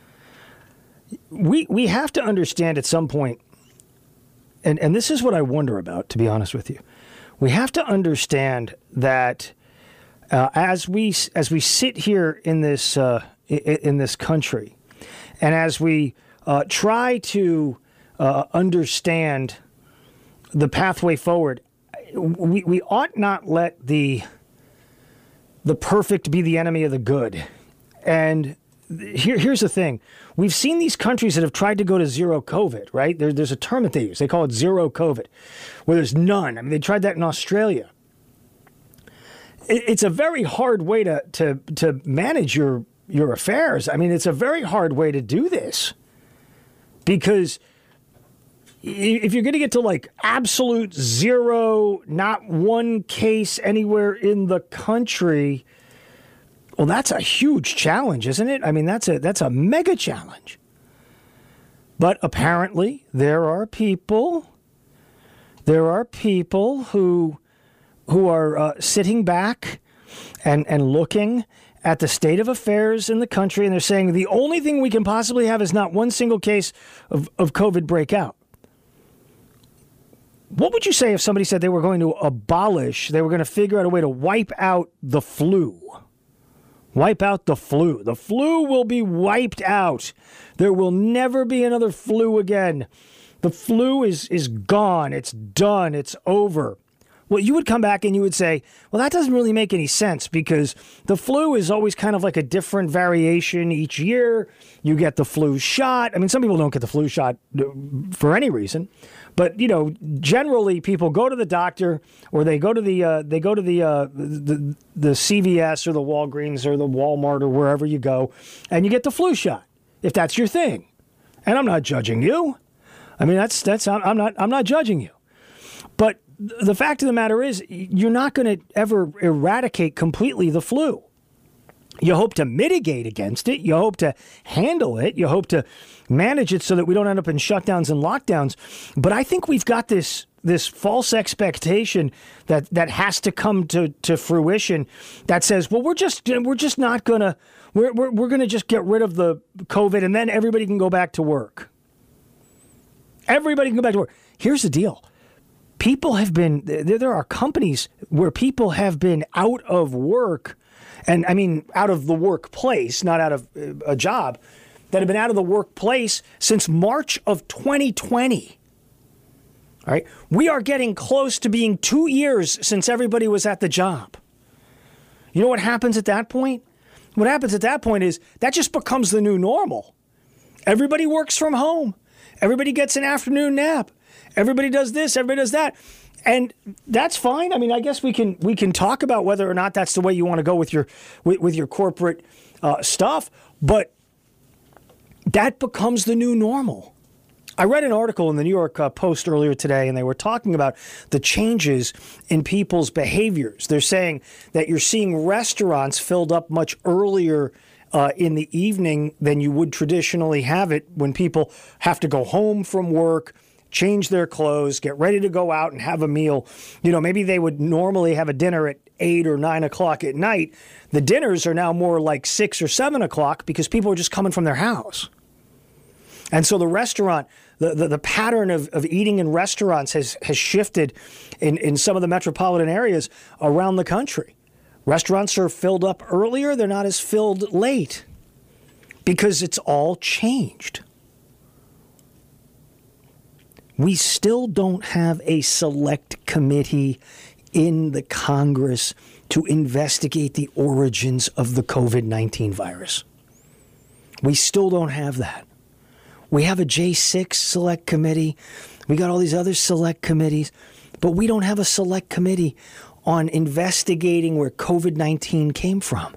Speaker 1: We have to understand at some point, and this is what I wonder about, to be honest with you. We have to understand that as we sit here in this country, and as we try to understand the pathway forward, we ought not let the perfect be the enemy of the good. And here's the thing. We've seen these countries that have tried to go to zero COVID, right? There's a term that they use. They call it zero COVID, where there's none. I mean, they tried that in Australia. It's a very hard way to manage your affairs. I mean, it's a very hard way to do this, because if you're going to get to like absolute zero, not one case anywhere in the country, well, that's a huge challenge, isn't it? I mean, that's a mega challenge. But apparently there are people who are sitting back and looking at the state of affairs in the country, and they're saying the only thing we can possibly have is not one single case of COVID breakout. What would you say if somebody said they were going to figure out a way to wipe out the flu? Wipe out the flu. The flu will be wiped out. There will never be another flu again. The flu is gone. It's done. It's over. Well, you would come back and you would say, well, that doesn't really make any sense, because the flu is always kind of like a different variation each year. You get the flu shot. I mean, some people don't get the flu shot for any reason, but generally people go to the doctor, or they go to the CVS or the Walgreens or the Walmart or wherever you go, and you get the flu shot if that's your thing. And I'm not judging you. I mean, I'm not judging you, but the fact of the matter is, you're not going to ever eradicate completely the flu. You hope to mitigate against it. You hope to handle it. You hope to manage it so that we don't end up in shutdowns and lockdowns. But I think we've got this false expectation that has to come to fruition that says, well, we're just not going to, we're going to just get rid of the COVID and then everybody can go back to work. Everybody can go back to work. Here's the deal. People have been, there are companies where people have been out of work, and I mean out of the workplace, not out of a job, that have been out of the workplace since March of 2020. All right. We are getting close to being 2 years since everybody was at the job. You know what happens at that point? What happens at that point is that just becomes the new normal. Everybody works from home. Everybody gets an afternoon nap. Everybody does this. Everybody does that. And that's fine. I mean, I guess we can talk about whether or not that's the way you want to go with your corporate stuff. But that becomes the new normal. I read an article in the New York Post earlier today, and they were talking about the changes in people's behaviors. They're saying that you're seeing restaurants filled up much earlier in the evening than you would traditionally have it when people have to go home from work, change their clothes, get ready to go out and have a meal. You know, maybe they would normally have a dinner at 8 or 9 o'clock at night. The dinners are now more like 6 or 7 o'clock because people are just coming from their house. And so the restaurant, the pattern of eating in restaurants has shifted in some of the metropolitan areas around the country. Restaurants are filled up earlier. They're not as filled late because it's all changed. We still don't have a select committee in the Congress to investigate the origins of the COVID-19 virus. We still don't have that. We have a J6 select committee. We got all these other select committees, but we don't have a select committee on investigating where COVID-19 came from.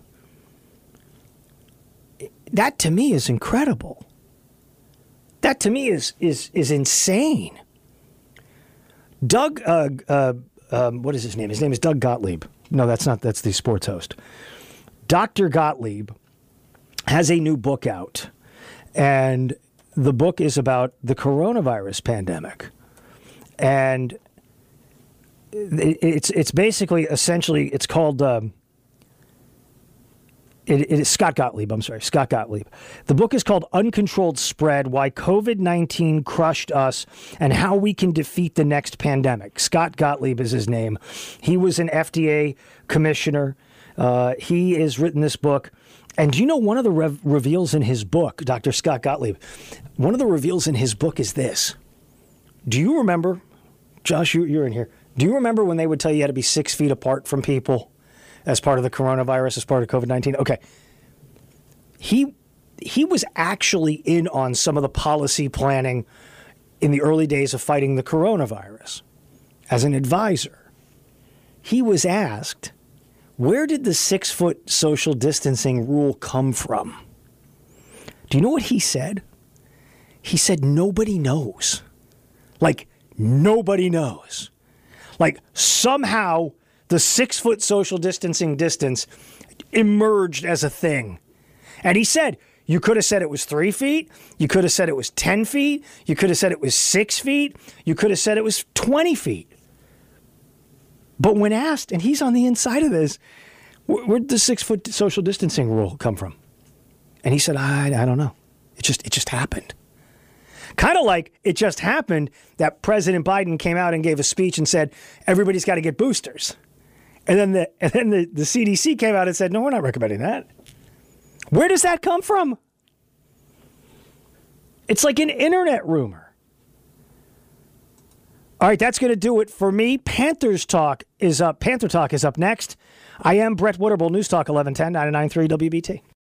Speaker 1: That to me is incredible. That to me is insane. Doug, what is his name? His name is Doug Gottlieb. No, that's not. That's the sports host. Dr. Gottlieb has a new book out, and the book is about the coronavirus pandemic. And it's basically, essentially, it's called, it is Scott Gottlieb, Scott Gottlieb. The book is called Uncontrolled Spread, Why COVID-19 Crushed Us and How We Can Defeat the Next Pandemic. Scott Gottlieb is his name. He was an FDA commissioner. He has written this book. And do you know one of the reveals in his book, Dr. Scott Gottlieb, one of the reveals in his book is this. Do you remember, Josh, you're in here. Do you remember when they would tell you had to be 6 feet apart from people as part of the coronavirus, as part of COVID-19? Okay. He was actually in on some of the policy planning in the early days of fighting the coronavirus as an advisor. He was asked, where did the 6-foot social distancing rule come from? Do you know what he said? He said, nobody knows. Like, nobody knows. Like, somehow the 6-foot social distancing distance emerged as a thing. And he said, you could have said it was 3 feet. You could have said it was 10 feet. You could have said it was 6 feet. You could have said it was 20 feet. But when asked, and he's on the inside of this, where'd the 6-foot social distancing rule come from? And he said, I don't know. It just happened. Kind of like it just happened that President Biden came out and gave a speech and said, everybody's got to get boosters. And then the CDC came out and said, no, we're not recommending that. Where does that come from? It's like an internet rumor. All right, that's going to do it for me. Panther Talk is up next. I am Brett Winterble, News Talk 1110 993 WBT.